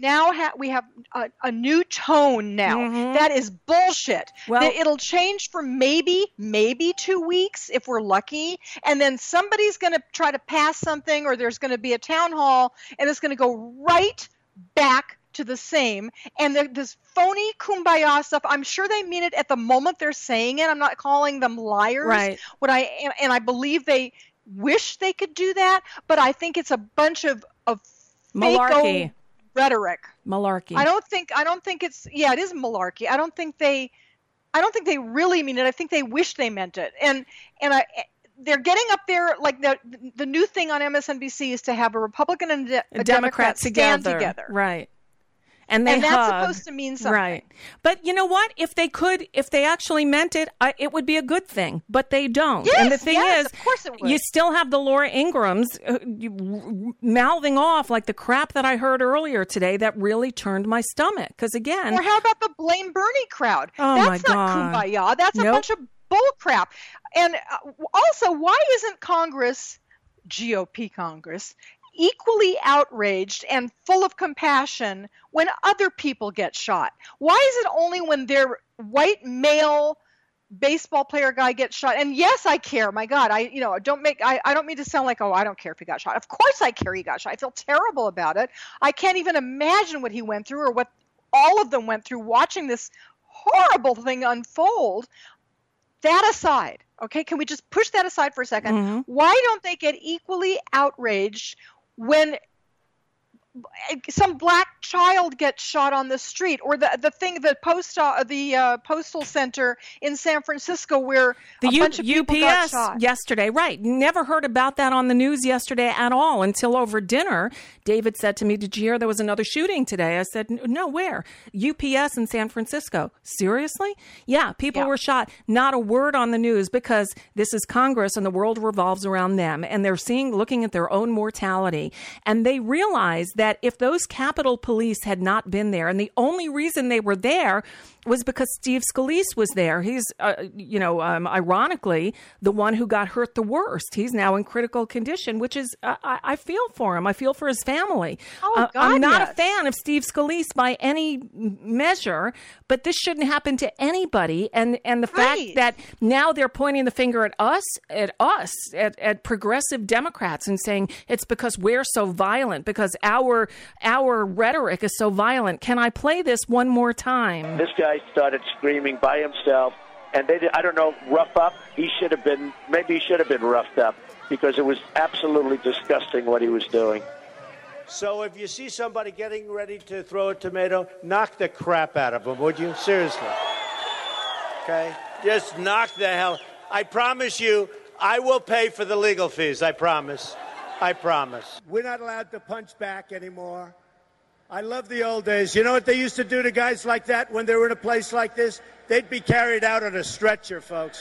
a new tone now. That is bullshit. Well, it'll change for maybe 2 weeks if we're lucky. And then somebody's going to try to pass something or there's going to be a town hall and it's going to go right back to the same. And this phony kumbaya stuff, I'm sure they mean it at the moment they're saying it. I'm not calling them liars. Right. I believe they wish they could do that, but I think it's a bunch of malarkey rhetoric. Malarkey. I don't think it's it is malarkey. I don't think they really mean it. I think they wish they meant it. And they're getting up there like the new thing on MSNBC is to have a Republican and a Democrat stand together. Right. And that's supposed to mean something. Right. But you know what? If they actually meant it, it would be a good thing. But they don't. Yes, and the thing is, of course it would. You still have the Laura Ingrams mouthing off like the crap that I heard earlier today that really turned my stomach. Because again. Or how about the Blame Bernie crowd? Oh, that's my not God. kumbaya. That's a bunch of bull crap. And also, why isn't Congress, GOP Congress, equally outraged and full of compassion when other people get shot? Why is it only when their white male baseball player guy gets shot? And yes, I care. My God, I don't mean to sound like, I don't care if he got shot. Of course I care he got shot. I feel terrible about it. I can't even imagine what he went through or what all of them went through watching this horrible thing unfold. That aside, okay, can we just push that aside for a second? Why don't they get equally outraged when some black child gets shot on the street, or the postal center in San Francisco where a bunch of people got shot. Yesterday, right? Never heard about that on the news yesterday at all until over dinner. David said to me, "Did you hear there was another shooting today?" I said, "No, where?" UPS in San Francisco. Seriously? Yeah, people were shot. Not a word on the news, because this is Congress and the world revolves around them, and they're looking at their own mortality, and they realize that if those Capitol Police had not been there, and the only reason they were there was because Steve Scalise was there. He's, ironically, the one who got hurt the worst. He's now in critical condition, which is, I feel for him. I feel for his family. I'm not a fan of Steve Scalise by any measure, but this shouldn't happen to anybody. And the fact that now they're pointing the finger at us, at progressive Democrats, and saying it's because we're so violent, because our rhetoric is so violent. Can I play this one more time? This guy started screaming by himself, and I don't know, rough up. Maybe he should have been roughed up, because it was absolutely disgusting what he was doing. So if you see somebody getting ready to throw a tomato, knock the crap out of them, would you? Seriously. Okay? Just knock the hell. I promise you, I will pay for the legal fees. I promise. I promise. We're not allowed to punch back anymore. I love the old days. You know what they used to do to guys like that when they were in a place like this? They'd be carried out on a stretcher, folks.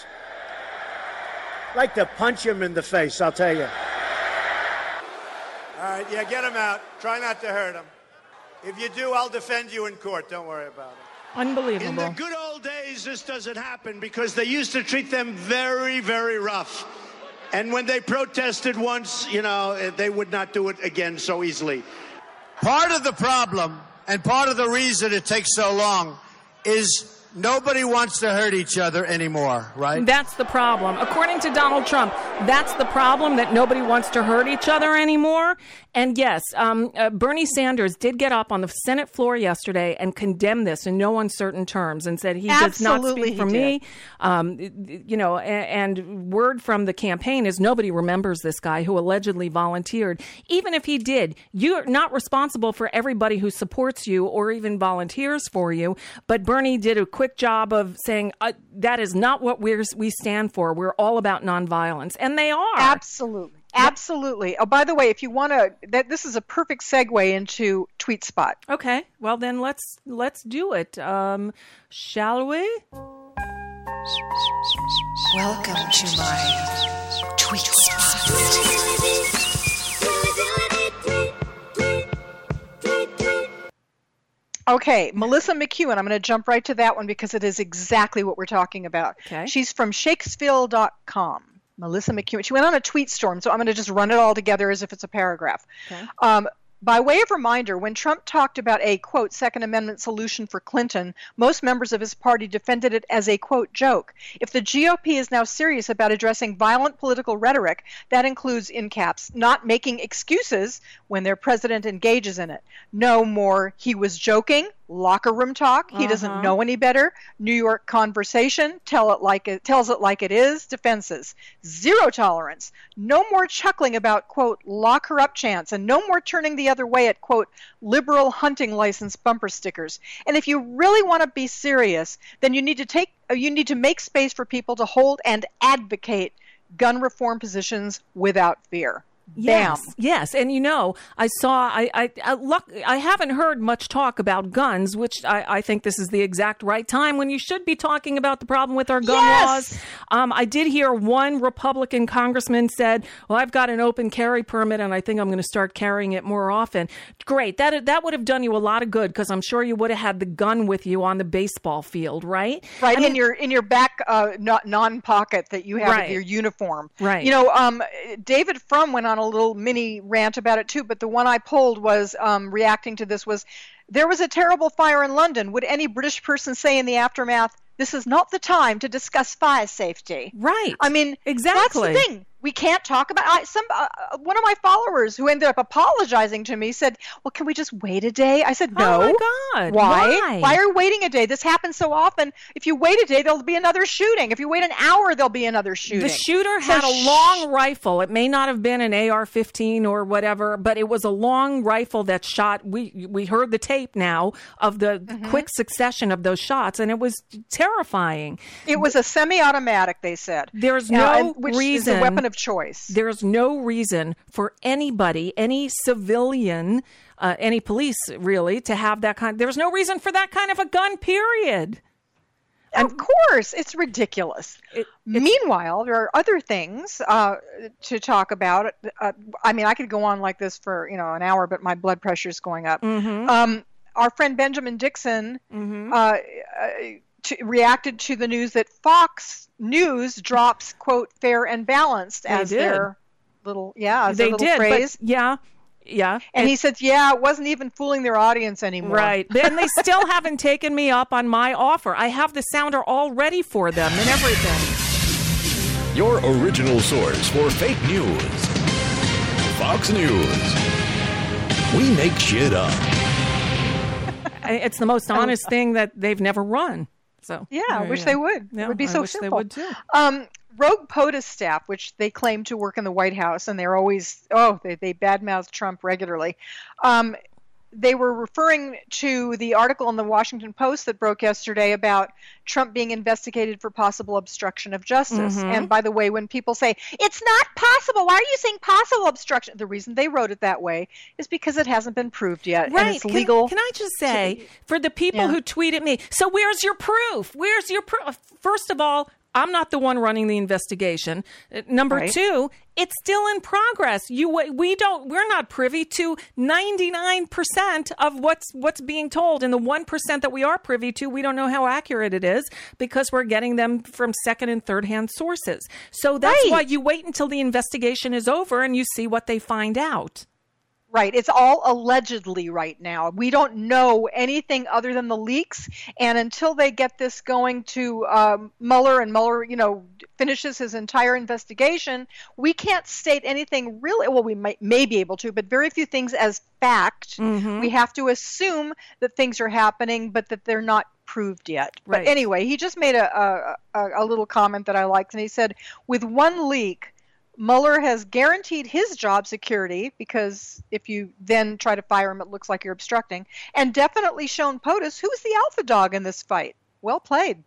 Like to punch him in the face, I'll tell you. All right, yeah, get him out. Try not to hurt him. If you do, I'll defend you in court. Don't worry about it. Unbelievable. In the good old days, this doesn't happen because they used to treat them very, very rough. And when they protested once, they would not do it again so easily. Part of the problem and part of the reason it takes so long is nobody wants to hurt each other anymore, right? That's the problem. According to Donald Trump, that's the problem, that nobody wants to hurt each other anymore. And yes, Bernie Sanders did get up on the Senate floor yesterday and condemn this in no uncertain terms and said he does not speak for me. And word from the campaign is nobody remembers this guy who allegedly volunteered. Even if he did, you're not responsible for everybody who supports you or even volunteers for you. But Bernie did a quick job of saying that is not what we stand for. We're all about nonviolence. And they are. Absolutely. Absolutely. Oh, by the way, if you want to, this is a perfect segue into TweetSpot. Okay. Well, then let's do it. Shall we? Welcome to my TweetSpot. Okay, Melissa McEwen. I'm going to jump right to that one because it is exactly what we're talking about. Okay. She's from Shakesville.com. Melissa McEwen. She went on a tweet storm, so I'm going to just run it all together as if it's a paragraph. Okay. By way of reminder, when Trump talked about a, quote, Second Amendment solution for Clinton, most members of his party defended it as a, quote, joke. If the GOP is now serious about addressing violent political rhetoric, that includes, in caps, not making excuses when their president engages in it. No more, he was joking, locker room talk, he doesn't know any better, New York conversation, tells it like it is, defenses. Zero tolerance. No more chuckling about, quote, lock her up chants, and no more turning the other way at, quote, liberal hunting license bumper stickers. And if you really want to be serious, then you need to make space for people to hold and advocate gun reform positions without fear. Bam. Yes. And I saw, I haven't heard much talk about guns, which I think this is the exact right time when you should be talking about the problem with our gun laws. I did hear one Republican congressman said, well, I've got an open carry permit and I think I'm going to start carrying it more often. Great. That would have done you a lot of good because I'm sure you would have had the gun with you on the baseball field, right? Right. In your back non-pocket that you have in your uniform. Right. David Frum went on a little mini rant about it too, but the one I pulled was reacting to this was, there was a terrible fire in London. Would any British person say in the aftermath, this is not the time to discuss fire safety? Right. I mean, exactly. That's the thing. we can't talk about one of my followers who ended up apologizing to me said, well, can we just wait a day? I said, no. Oh my God. Why are you waiting a day? This happens so often. If you wait a day, there'll be another shooting. If you wait an hour, there'll be another shooting. The shooter had a long rifle. It may not have been an AR-15 or whatever, but it was a long rifle that shot. We heard the tape now of the quick succession of those shots, and it was terrifying. It was a semi-automatic, they said. There's no which reason. is a weapon of choice. There's no reason for anybody, any civilian, any police really, to have that kind. There's no reason for that kind of a gun, period. Of course, it's ridiculous. Meanwhile, there are other things to talk about. I mean, I could go on like this for an hour, but my blood pressure is going up. Our friend Benjamin Dixon reacted to the news that Fox News drops, quote, fair and balanced as their little, they did, phrase. But yeah. And he said, it wasn't even fooling their audience anymore. Right. And they still haven't taken me up on my offer. I have the sounder all ready for them and everything. Your original source for fake news. Fox News. We make shit up. It's the most honest thing that they've never run. So I wish they would. Yeah, it would be so wish simple. They would too. Rogue POTUS staff, which they claim to work in the White House, and they're always they badmouth Trump regularly. They were referring to the article in the Washington Post that broke yesterday about Trump being investigated for possible obstruction of justice. And by the way, when people say, it's not possible, why are you saying possible obstruction? The reason they wrote it that way is because it hasn't been proved yet. Right. And it's legal. Can I just say, for the people who tweeted me, so where's your proof? Where's your proof? First of all, I'm not the one running the investigation. Number two, it's still in progress. We're not privy to 99% of what's being told. And the 1% that we are privy to, we don't know how accurate it is because we're getting them from second and third hand sources. So that's why you wait until the investigation is over and you see what they find out. Right. It's all allegedly right now. We don't know anything other than the leaks. And until they get this going to Mueller, and Mueller, finishes his entire investigation, we can't state anything really. Well, we may be able to, but very few things as fact. We have to assume that things are happening, but that they're not proved yet. Right. But anyway, he just made a little comment that I liked. And he said, with one leak, Mueller has guaranteed his job security, because if you then try to fire him, it looks like you're obstructing, and definitely shown POTUS who's the alpha dog in this fight. Well played.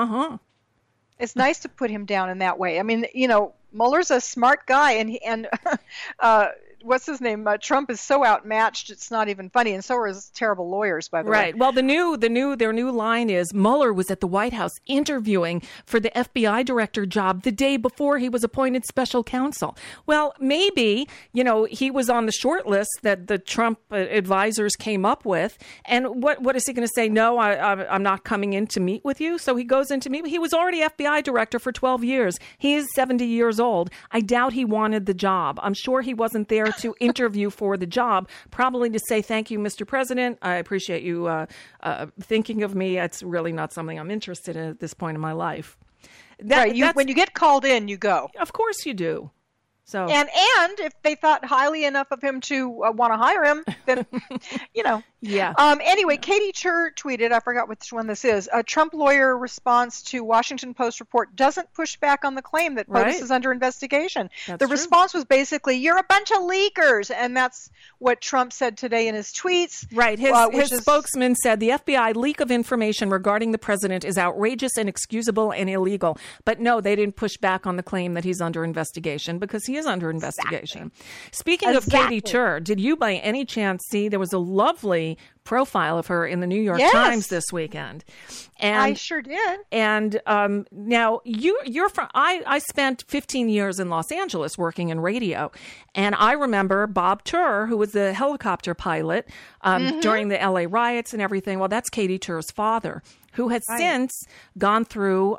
It's nice to put him down in that way. I mean, Mueller's a smart guy, and what's his name? Trump is so outmatched, it's not even funny, and so are his terrible lawyers, by the way. Right. Well, their new line is Mueller was at the White House interviewing for the FBI director job the day before he was appointed special counsel. Well, maybe, he was on the short list that the Trump advisors came up with, and what is he going to say? No, I'm not coming in to meet with you. So he goes in to meet. He was already FBI director for 12 years. He is 70 years old. I doubt he wanted the job. I'm sure he wasn't there to interview for the job, probably to say, thank you, Mr. President. I appreciate you thinking of me. It's really not something I'm interested in at this point in my life. When you get called in, you go. Of course you do. So and if they thought highly enough of him to want to hire him, then Yeah. Anyway, Katie Tur tweeted, I forgot which one this is, a Trump lawyer response to Washington Post report doesn't push back on the claim that POTUS is under investigation. The response was basically, you're a bunch of leakers. And that's what Trump said today in his tweets. Right. His spokesman said the FBI leak of information regarding the president is outrageous, inexcusable, and illegal. But no, they didn't push back on the claim that he's under investigation, because he is under investigation. Speaking of Katie Tur, did you by any chance see there was a lovely profile of her in the New York Times this weekend? And I sure did. And now you're from. I spent 15 years in Los Angeles working in radio, and I remember Bob Tur, who was the helicopter pilot during the LA riots and everything. Well, that's Katie Tur's father, who has since gone through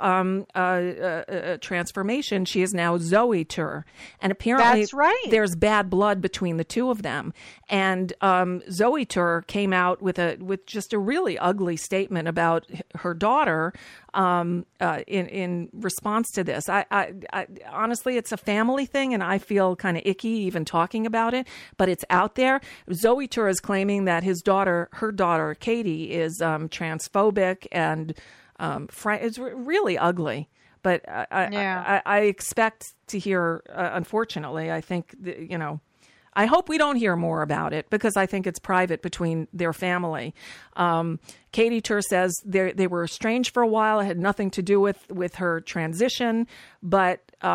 a transformation. She is now Zoe Tur. And apparently there's bad blood between the two of them. And Zoe Tur came out out with just a really ugly statement about her daughter in response to this. I honestly, it's a family thing, and I feel kind of icky even talking about it, but it's out there. Zoe Tur is claiming that her daughter Katie, is transphobic and it's really ugly. But I expect to hear, unfortunately, I think, I hope we don't hear more about it because I think it's private between their family. Katie Tur says they were estranged for a while. It had nothing to do with her transition. But,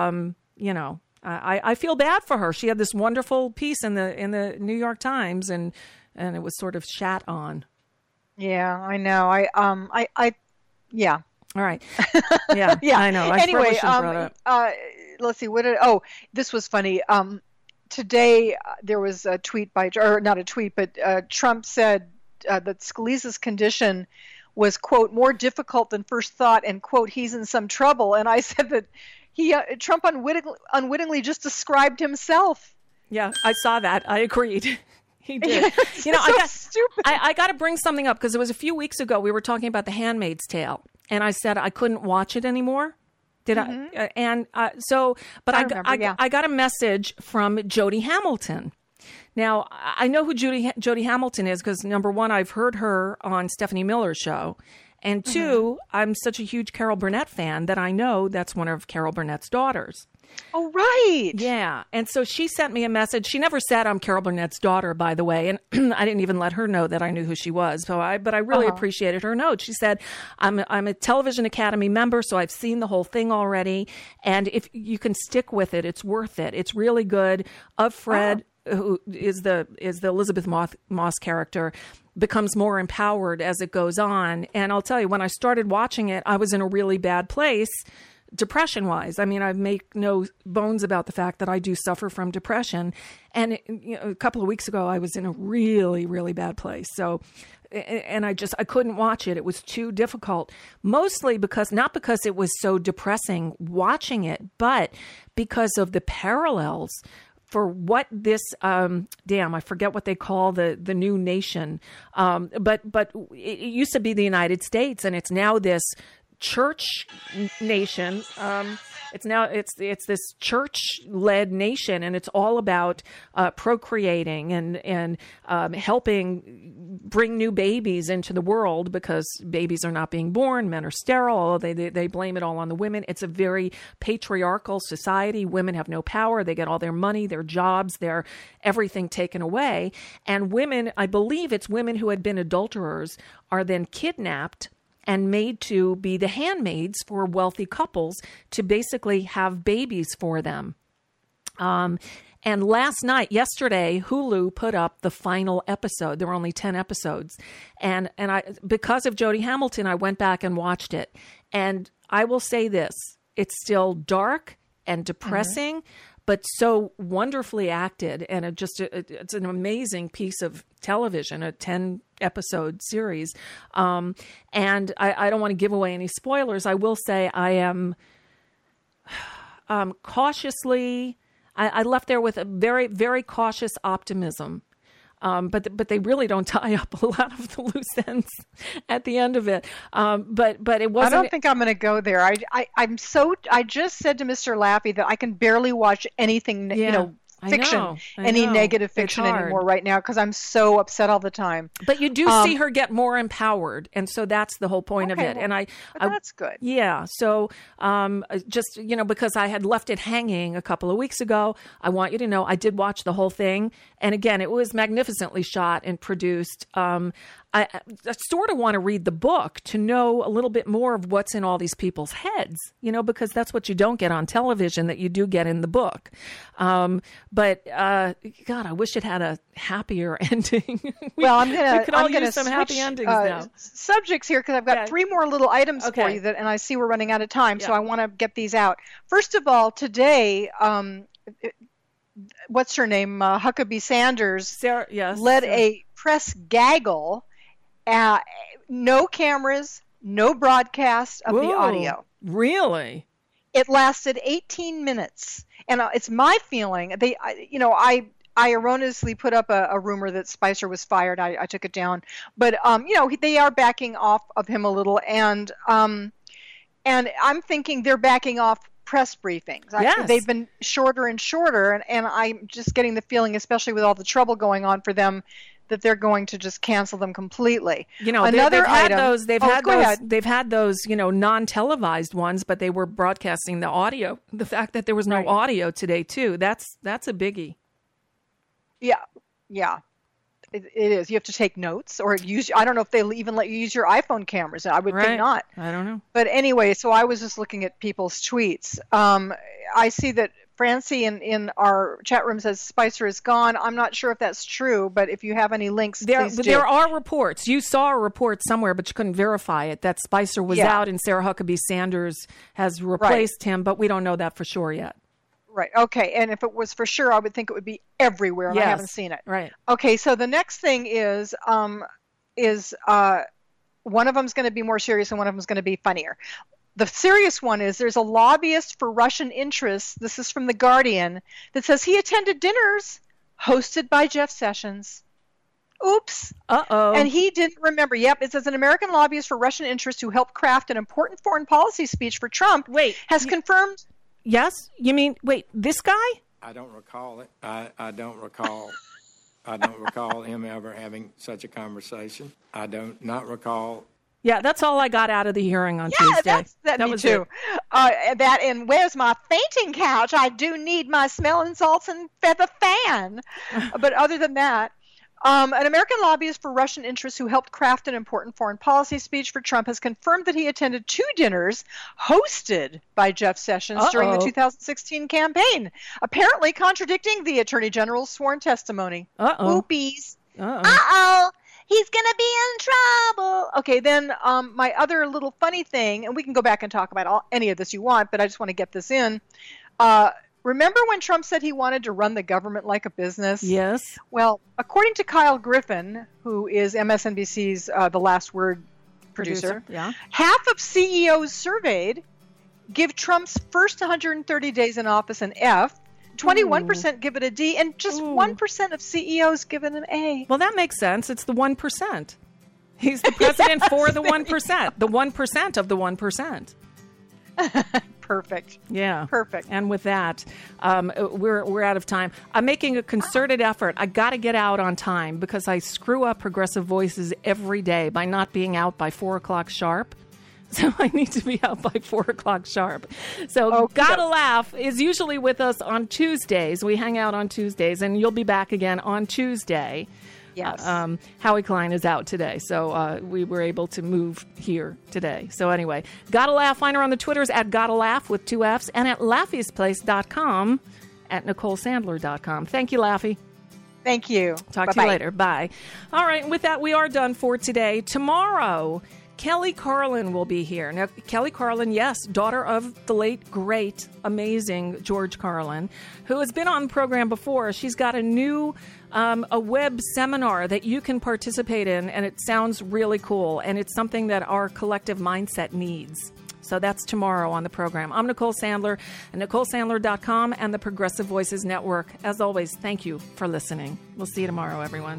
I feel bad for her. She had this wonderful piece in the New York Times, and it was sort of shat on. Yeah, I know. Yeah. All right. Yeah, yeah. I know. Anyway, let's see. This was funny. Today there was a tweet not a tweet, but Trump said that Scalise's condition was, quote, more difficult than first thought, and, quote, he's in some trouble. And I said that Trump unwittingly just described himself. Yeah, I saw that. I agreed. He did. Stupid. I got to bring something up because it was a few weeks ago we were talking about The Handmaid's Tale. And I said I couldn't watch it anymore. Did I? And I got a message from Jody Hamilton. Now, I know who Jody Hamilton is because, number one, I've heard her on Stephanie Miller's show. And two, I'm such a huge Carol Burnett fan that I know that's one of Carol Burnett's daughters. Oh, right. Yeah. And so she sent me a message. She never said I'm Carol Burnett's daughter, by the way. And I didn't even let her know that I knew who she was. But I really appreciated her note. She said, I'm a Television Academy member, so I've seen the whole thing already. And if you can stick with it, it's worth it. It's really good. Of Fred, who is the Elizabeth Moss character, becomes more empowered as it goes on. And I'll tell you, when I started watching it, I was in a really bad place depression-wise. I mean, I make no bones about the fact that I do suffer from depression. And a couple of weeks ago, I was in a really, really bad place. So, and I couldn't watch it. It was too difficult, mostly not because it was so depressing watching it, but because of the parallels for what this, I forget what they call the new nation. But it used to be the United States, and it's now this church nation. It's this church-led nation, and it's all about procreating and helping bring new babies into the world because babies are not being born, men are sterile. They blame it all on the women. It's a very patriarchal society. Women have no power. They get all their money, their jobs, their everything taken away. And women, I believe it's women who had been adulterers, are then kidnapped and made to be the handmaids for wealthy couples to basically have babies for them. And yesterday, Hulu put up the final episode. There were only 10 episodes. And because of Jody Hamilton, I went back and watched it. And I will say this, it's still dark and depressing, but so wonderfully acted. And it's an amazing piece of television, a 10-episode series. And I don't want to give away any spoilers. I will say I am cautiously, I left there with a very, very cautious optimism. But they really don't tie up a lot of the loose ends at the end of it. But it wasn't. I don't think I'm going to go there. I just said to Mr. Laffey that I can barely watch anything, fiction, any negative fiction anymore right now because I'm so upset all the time. But you do see her get more empowered, and so that's the whole point of it. Well, and that's good. Yeah. So just because I had left it hanging a couple of weeks ago, I want you to know I did watch the whole thing, and again, it was magnificently shot and produced. I sort of want to read the book to know a little bit more of what's in all these people's heads, because that's what you don't get on television that you do get in the book. But God, I wish it had a happier ending. I'm going to use some happy endings now. Subjects here because I've got 3 more little items for you and I see we're running out of time, so I want to get these out. First of all, today, what's her name? Huckabee Sanders led a press gaggle. No cameras, no broadcast of the audio. Really? It lasted 18 minutes, and it's my feeling. I erroneously put up a rumor that Spicer was fired. I took it down, but they are backing off of him a little, and I'm thinking they're backing off press briefings. Yes. They've been shorter and shorter, and I'm just getting the feeling, especially with all the trouble going on for them, that they're going to just cancel them completely. They've had those non-televised ones, but they were broadcasting the audio. The fact that there was no audio today too, that's a biggie. Yeah. It is. You have to take notes or use. I don't know if they even let you use your iPhone cameras. I would think not. I don't know. But anyway, so I was just looking at people's tweets. I see that Francie in our chat room says Spicer is gone. I'm not sure if that's true, but if you have any links, please do. There are reports. You saw a report somewhere, but you couldn't verify it, that Spicer was out and Sarah Huckabee Sanders has replaced him, but we don't know that for sure yet. Right. Okay. And if it was for sure, I would think it would be everywhere, and I haven't seen it. Right. Okay. So the next thing is one of them is going to be more serious and one of them is going to be funnier. The serious one is there's a lobbyist for Russian interests. This is from The Guardian that says he attended dinners hosted by Jeff Sessions. Oops. Uh-oh. And he didn't remember. Yep. It says an American lobbyist for Russian interests who helped craft an important foreign policy speech for Trump has confirmed. Yes? You mean, wait, this guy? I don't recall it. I don't recall him ever having such a conversation. I don't not recall. Yeah, that's all I got out of the hearing on Tuesday. That me too. That and where's my fainting couch? I do need my smelling salts and feather fan. But other than that, an American lobbyist for Russian interests who helped craft an important foreign policy speech for Trump has confirmed that he attended 2 dinners hosted by Jeff Sessions during the 2016 campaign, apparently contradicting the Attorney General's sworn testimony. Oopies. He's going to be in trouble. Okay, then my other little funny thing, and we can go back and talk about any of this you want, but I just want to get this in. Remember when Trump said he wanted to run the government like a business? Yes. Well, according to Kyle Griffin, who is MSNBC's The Last Word producer, half of CEOs surveyed give Trump's first 130 days in office an F, 21% give it a D, and just 1% of CEOs give it an A. Well, that makes sense. It's the 1%. He's the president for the 1%, the 1% of the 1%. Perfect. Yeah. Perfect. And with that, we're out of time. I'm making a concerted effort. I got to get out on time because I screw up Progressive Voices every day by not being out by 4 o'clock sharp. So I need to be out by 4 o'clock sharp. So Gotta Laugh is usually with us on Tuesdays. We hang out on Tuesdays, and you'll be back again on Tuesday. Yes. Howie Klein is out today, so we were able to move here today. So anyway, Gotta Laugh. Find her on the Twitters at Gotta Laugh with 2 Fs and at Laffy'sPlace.com, at NicoleSandler.com. Thank you, Laffy. Thank you. Talk to you later. Bye. All right, and with that, we are done for today. Tomorrow, Kelly Carlin will be here. Now, Kelly Carlin, yes, daughter of the late, great, amazing George Carlin, who has been on the program before. She's got a new a web seminar that you can participate in, and it sounds really cool, and it's something that our collective mindset needs. So that's tomorrow on the program. I'm Nicole Sandler at NicoleSandler.com and the Progressive Voices Network. As always, thank you for listening. We'll see you tomorrow, everyone.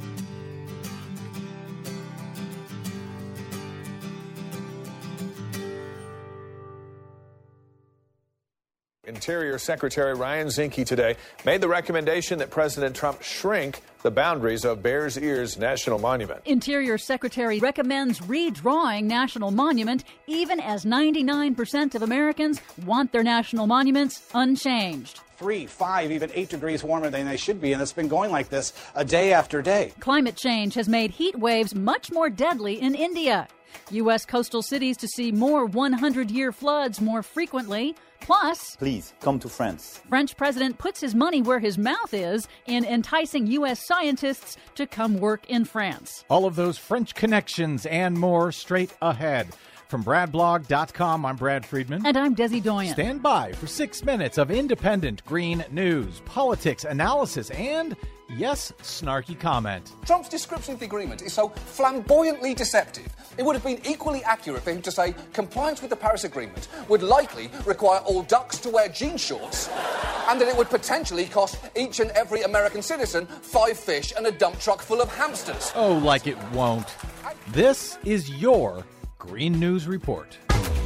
Interior Secretary Ryan Zinke today made the recommendation that President Trump shrink the boundaries of Bears Ears National Monument. Interior Secretary recommends redrawing National Monument, even as 99% of Americans want their national monuments unchanged. 3, 5, even 8 degrees warmer than they should be, and it's been going like this day after day. Climate change has made heat waves much more deadly in India. U.S. coastal cities to see more 100-year floods more frequently. Plus, please come to France. French president puts his money where his mouth is in enticing U.S. scientists to come work in France. All of those French connections and more straight ahead. From BradBlog.com, I'm Brad Friedman. And I'm Desi Doyen. Stand by for 6 minutes of independent green news, politics, analysis, and, yes, snarky comment. Trump's description of the agreement is so flamboyantly deceptive, it would have been equally accurate for him to say compliance with the Paris Agreement would likely require all ducks to wear jean shorts and that it would potentially cost each and every American citizen 5 fish and a dump truck full of hamsters. Oh, like it won't. This is your Green News Report.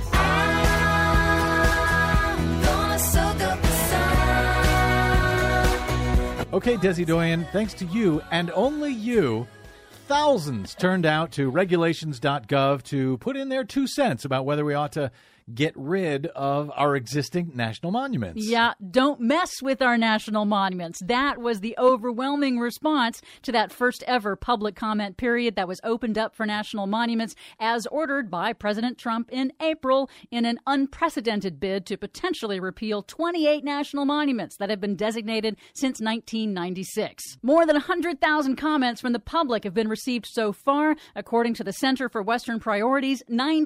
Okay, Desi Doyen, thanks to you and only you, thousands turned out to regulations.gov to put in their 2 cents about whether we ought to get rid of our existing national monuments. Yeah, don't mess with our national monuments. That was the overwhelming response to that first ever public comment period that was opened up for national monuments as ordered by President Trump in April in an unprecedented bid to potentially repeal 28 national monuments that have been designated since 1996. More than 100,000 comments from the public have been received so far. According to the Center for Western Priorities,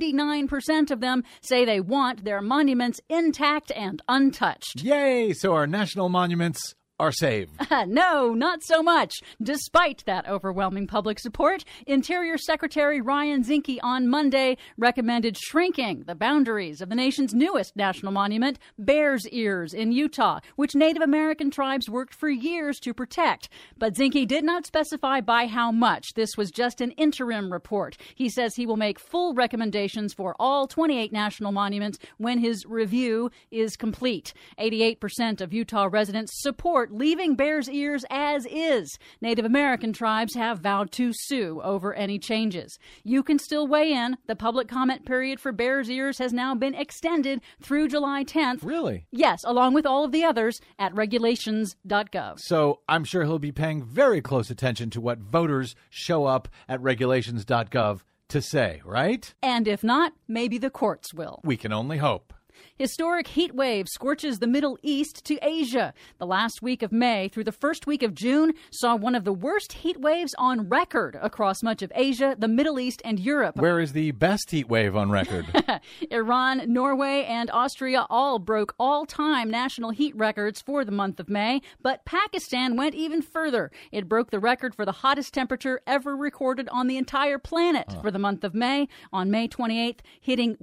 99% of them say they want their monuments intact and untouched. Yay! So our national monuments are saved. No, not so much. Despite that overwhelming public support, Interior Secretary Ryan Zinke on Monday recommended shrinking the boundaries of the nation's newest national monument, Bears Ears in Utah, which Native American tribes worked for years to protect. But Zinke did not specify by how much. This was just an interim report. He says he will make full recommendations for all 28 national monuments when his review is complete. 88% of Utah residents support leaving Bears Ears as is. Native American tribes have vowed to sue over any changes. You can still weigh in. The public comment period for Bears Ears has now been extended through July 10th. Really? Yes, along with all of the others at regulations.gov. So I'm sure he'll be paying very close attention to what voters show up at regulations.gov to say, right? And if not, maybe the courts will. We can only hope. Historic heat wave scorches the Middle East to Asia. The last week of May through the first week of June saw one of the worst heat waves on record across much of Asia, the Middle East, and Europe. Where is the best heat wave on record? Iran, Norway, and Austria all broke all-time national heat records for the month of May, but Pakistan went even further. It broke the record for the hottest temperature ever recorded on the entire planet for the month of May, on May 28th, hitting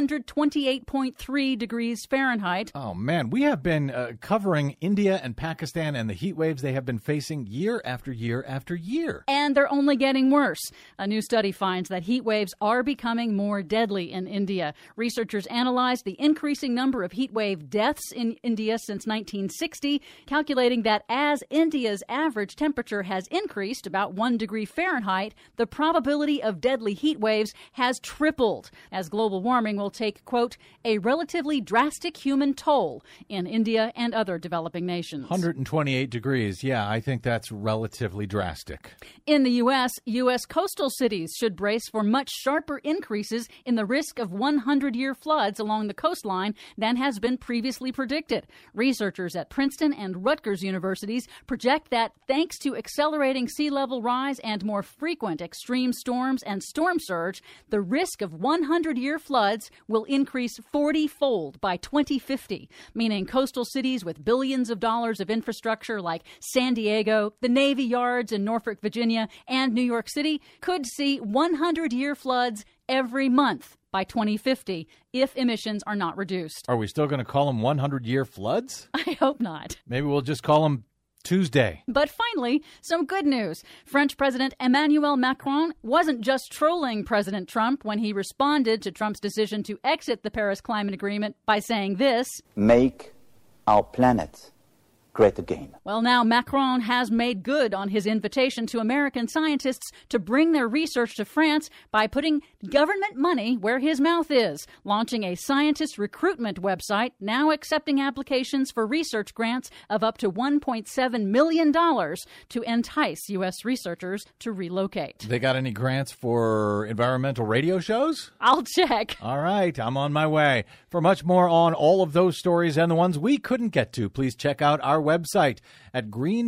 128.3 degrees Fahrenheit. Oh, man, we have been covering India and Pakistan and the heat waves they have been facing year after year after year. And they're only getting worse. A new study finds that heat waves are becoming more deadly in India. Researchers analyzed the increasing number of heat wave deaths in India since 1960, calculating that as India's average temperature has increased about 1 degree Fahrenheit, the probability of deadly heat waves has tripled, as global warming will take, quote, a relatively drastic human toll in India and other developing nations. 128 degrees. Yeah, I think that's relatively drastic. In the U.S. coastal cities should brace for much sharper increases in the risk of 100-year floods along the coastline than has been previously predicted. Researchers at Princeton and Rutgers universities project that thanks to accelerating sea level rise and more frequent extreme storms and storm surge, the risk of 100-year floods will increase 40-fold by 2050, meaning coastal cities with billions of dollars of infrastructure like San Diego, the Navy Yards in Norfolk, Virginia, and New York City could see 100-year floods every month by 2050 if emissions are not reduced. Are we still going to call them 100-year floods? I hope not. Maybe we'll just call them Tuesday. But finally, some good news. French President Emmanuel Macron wasn't just trolling President Trump when he responded to Trump's decision to exit the Paris Climate Agreement by saying this: make our planet great again. Well, now Macron has made good on his invitation to American scientists to bring their research to France by putting government money where his mouth is, launching a scientist recruitment website, now accepting applications for research grants of up to $1.7 million to entice U.S. researchers to relocate. They got any grants for environmental radio shows? I'll check. All right, I'm on my way. For much more on all of those stories and the ones we couldn't get to, please check out our website at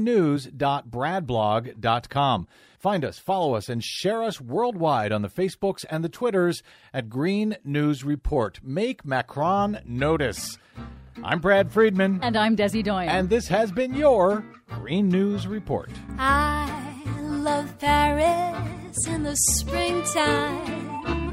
greennews.bradblog.com. Find us, follow us, and share us worldwide on the Facebooks and the Twitters at Green News Report. Make Macron notice. I'm Brad Friedman. And I'm Desi Doyen. And this has been your Green News Report. I love Paris in the springtime.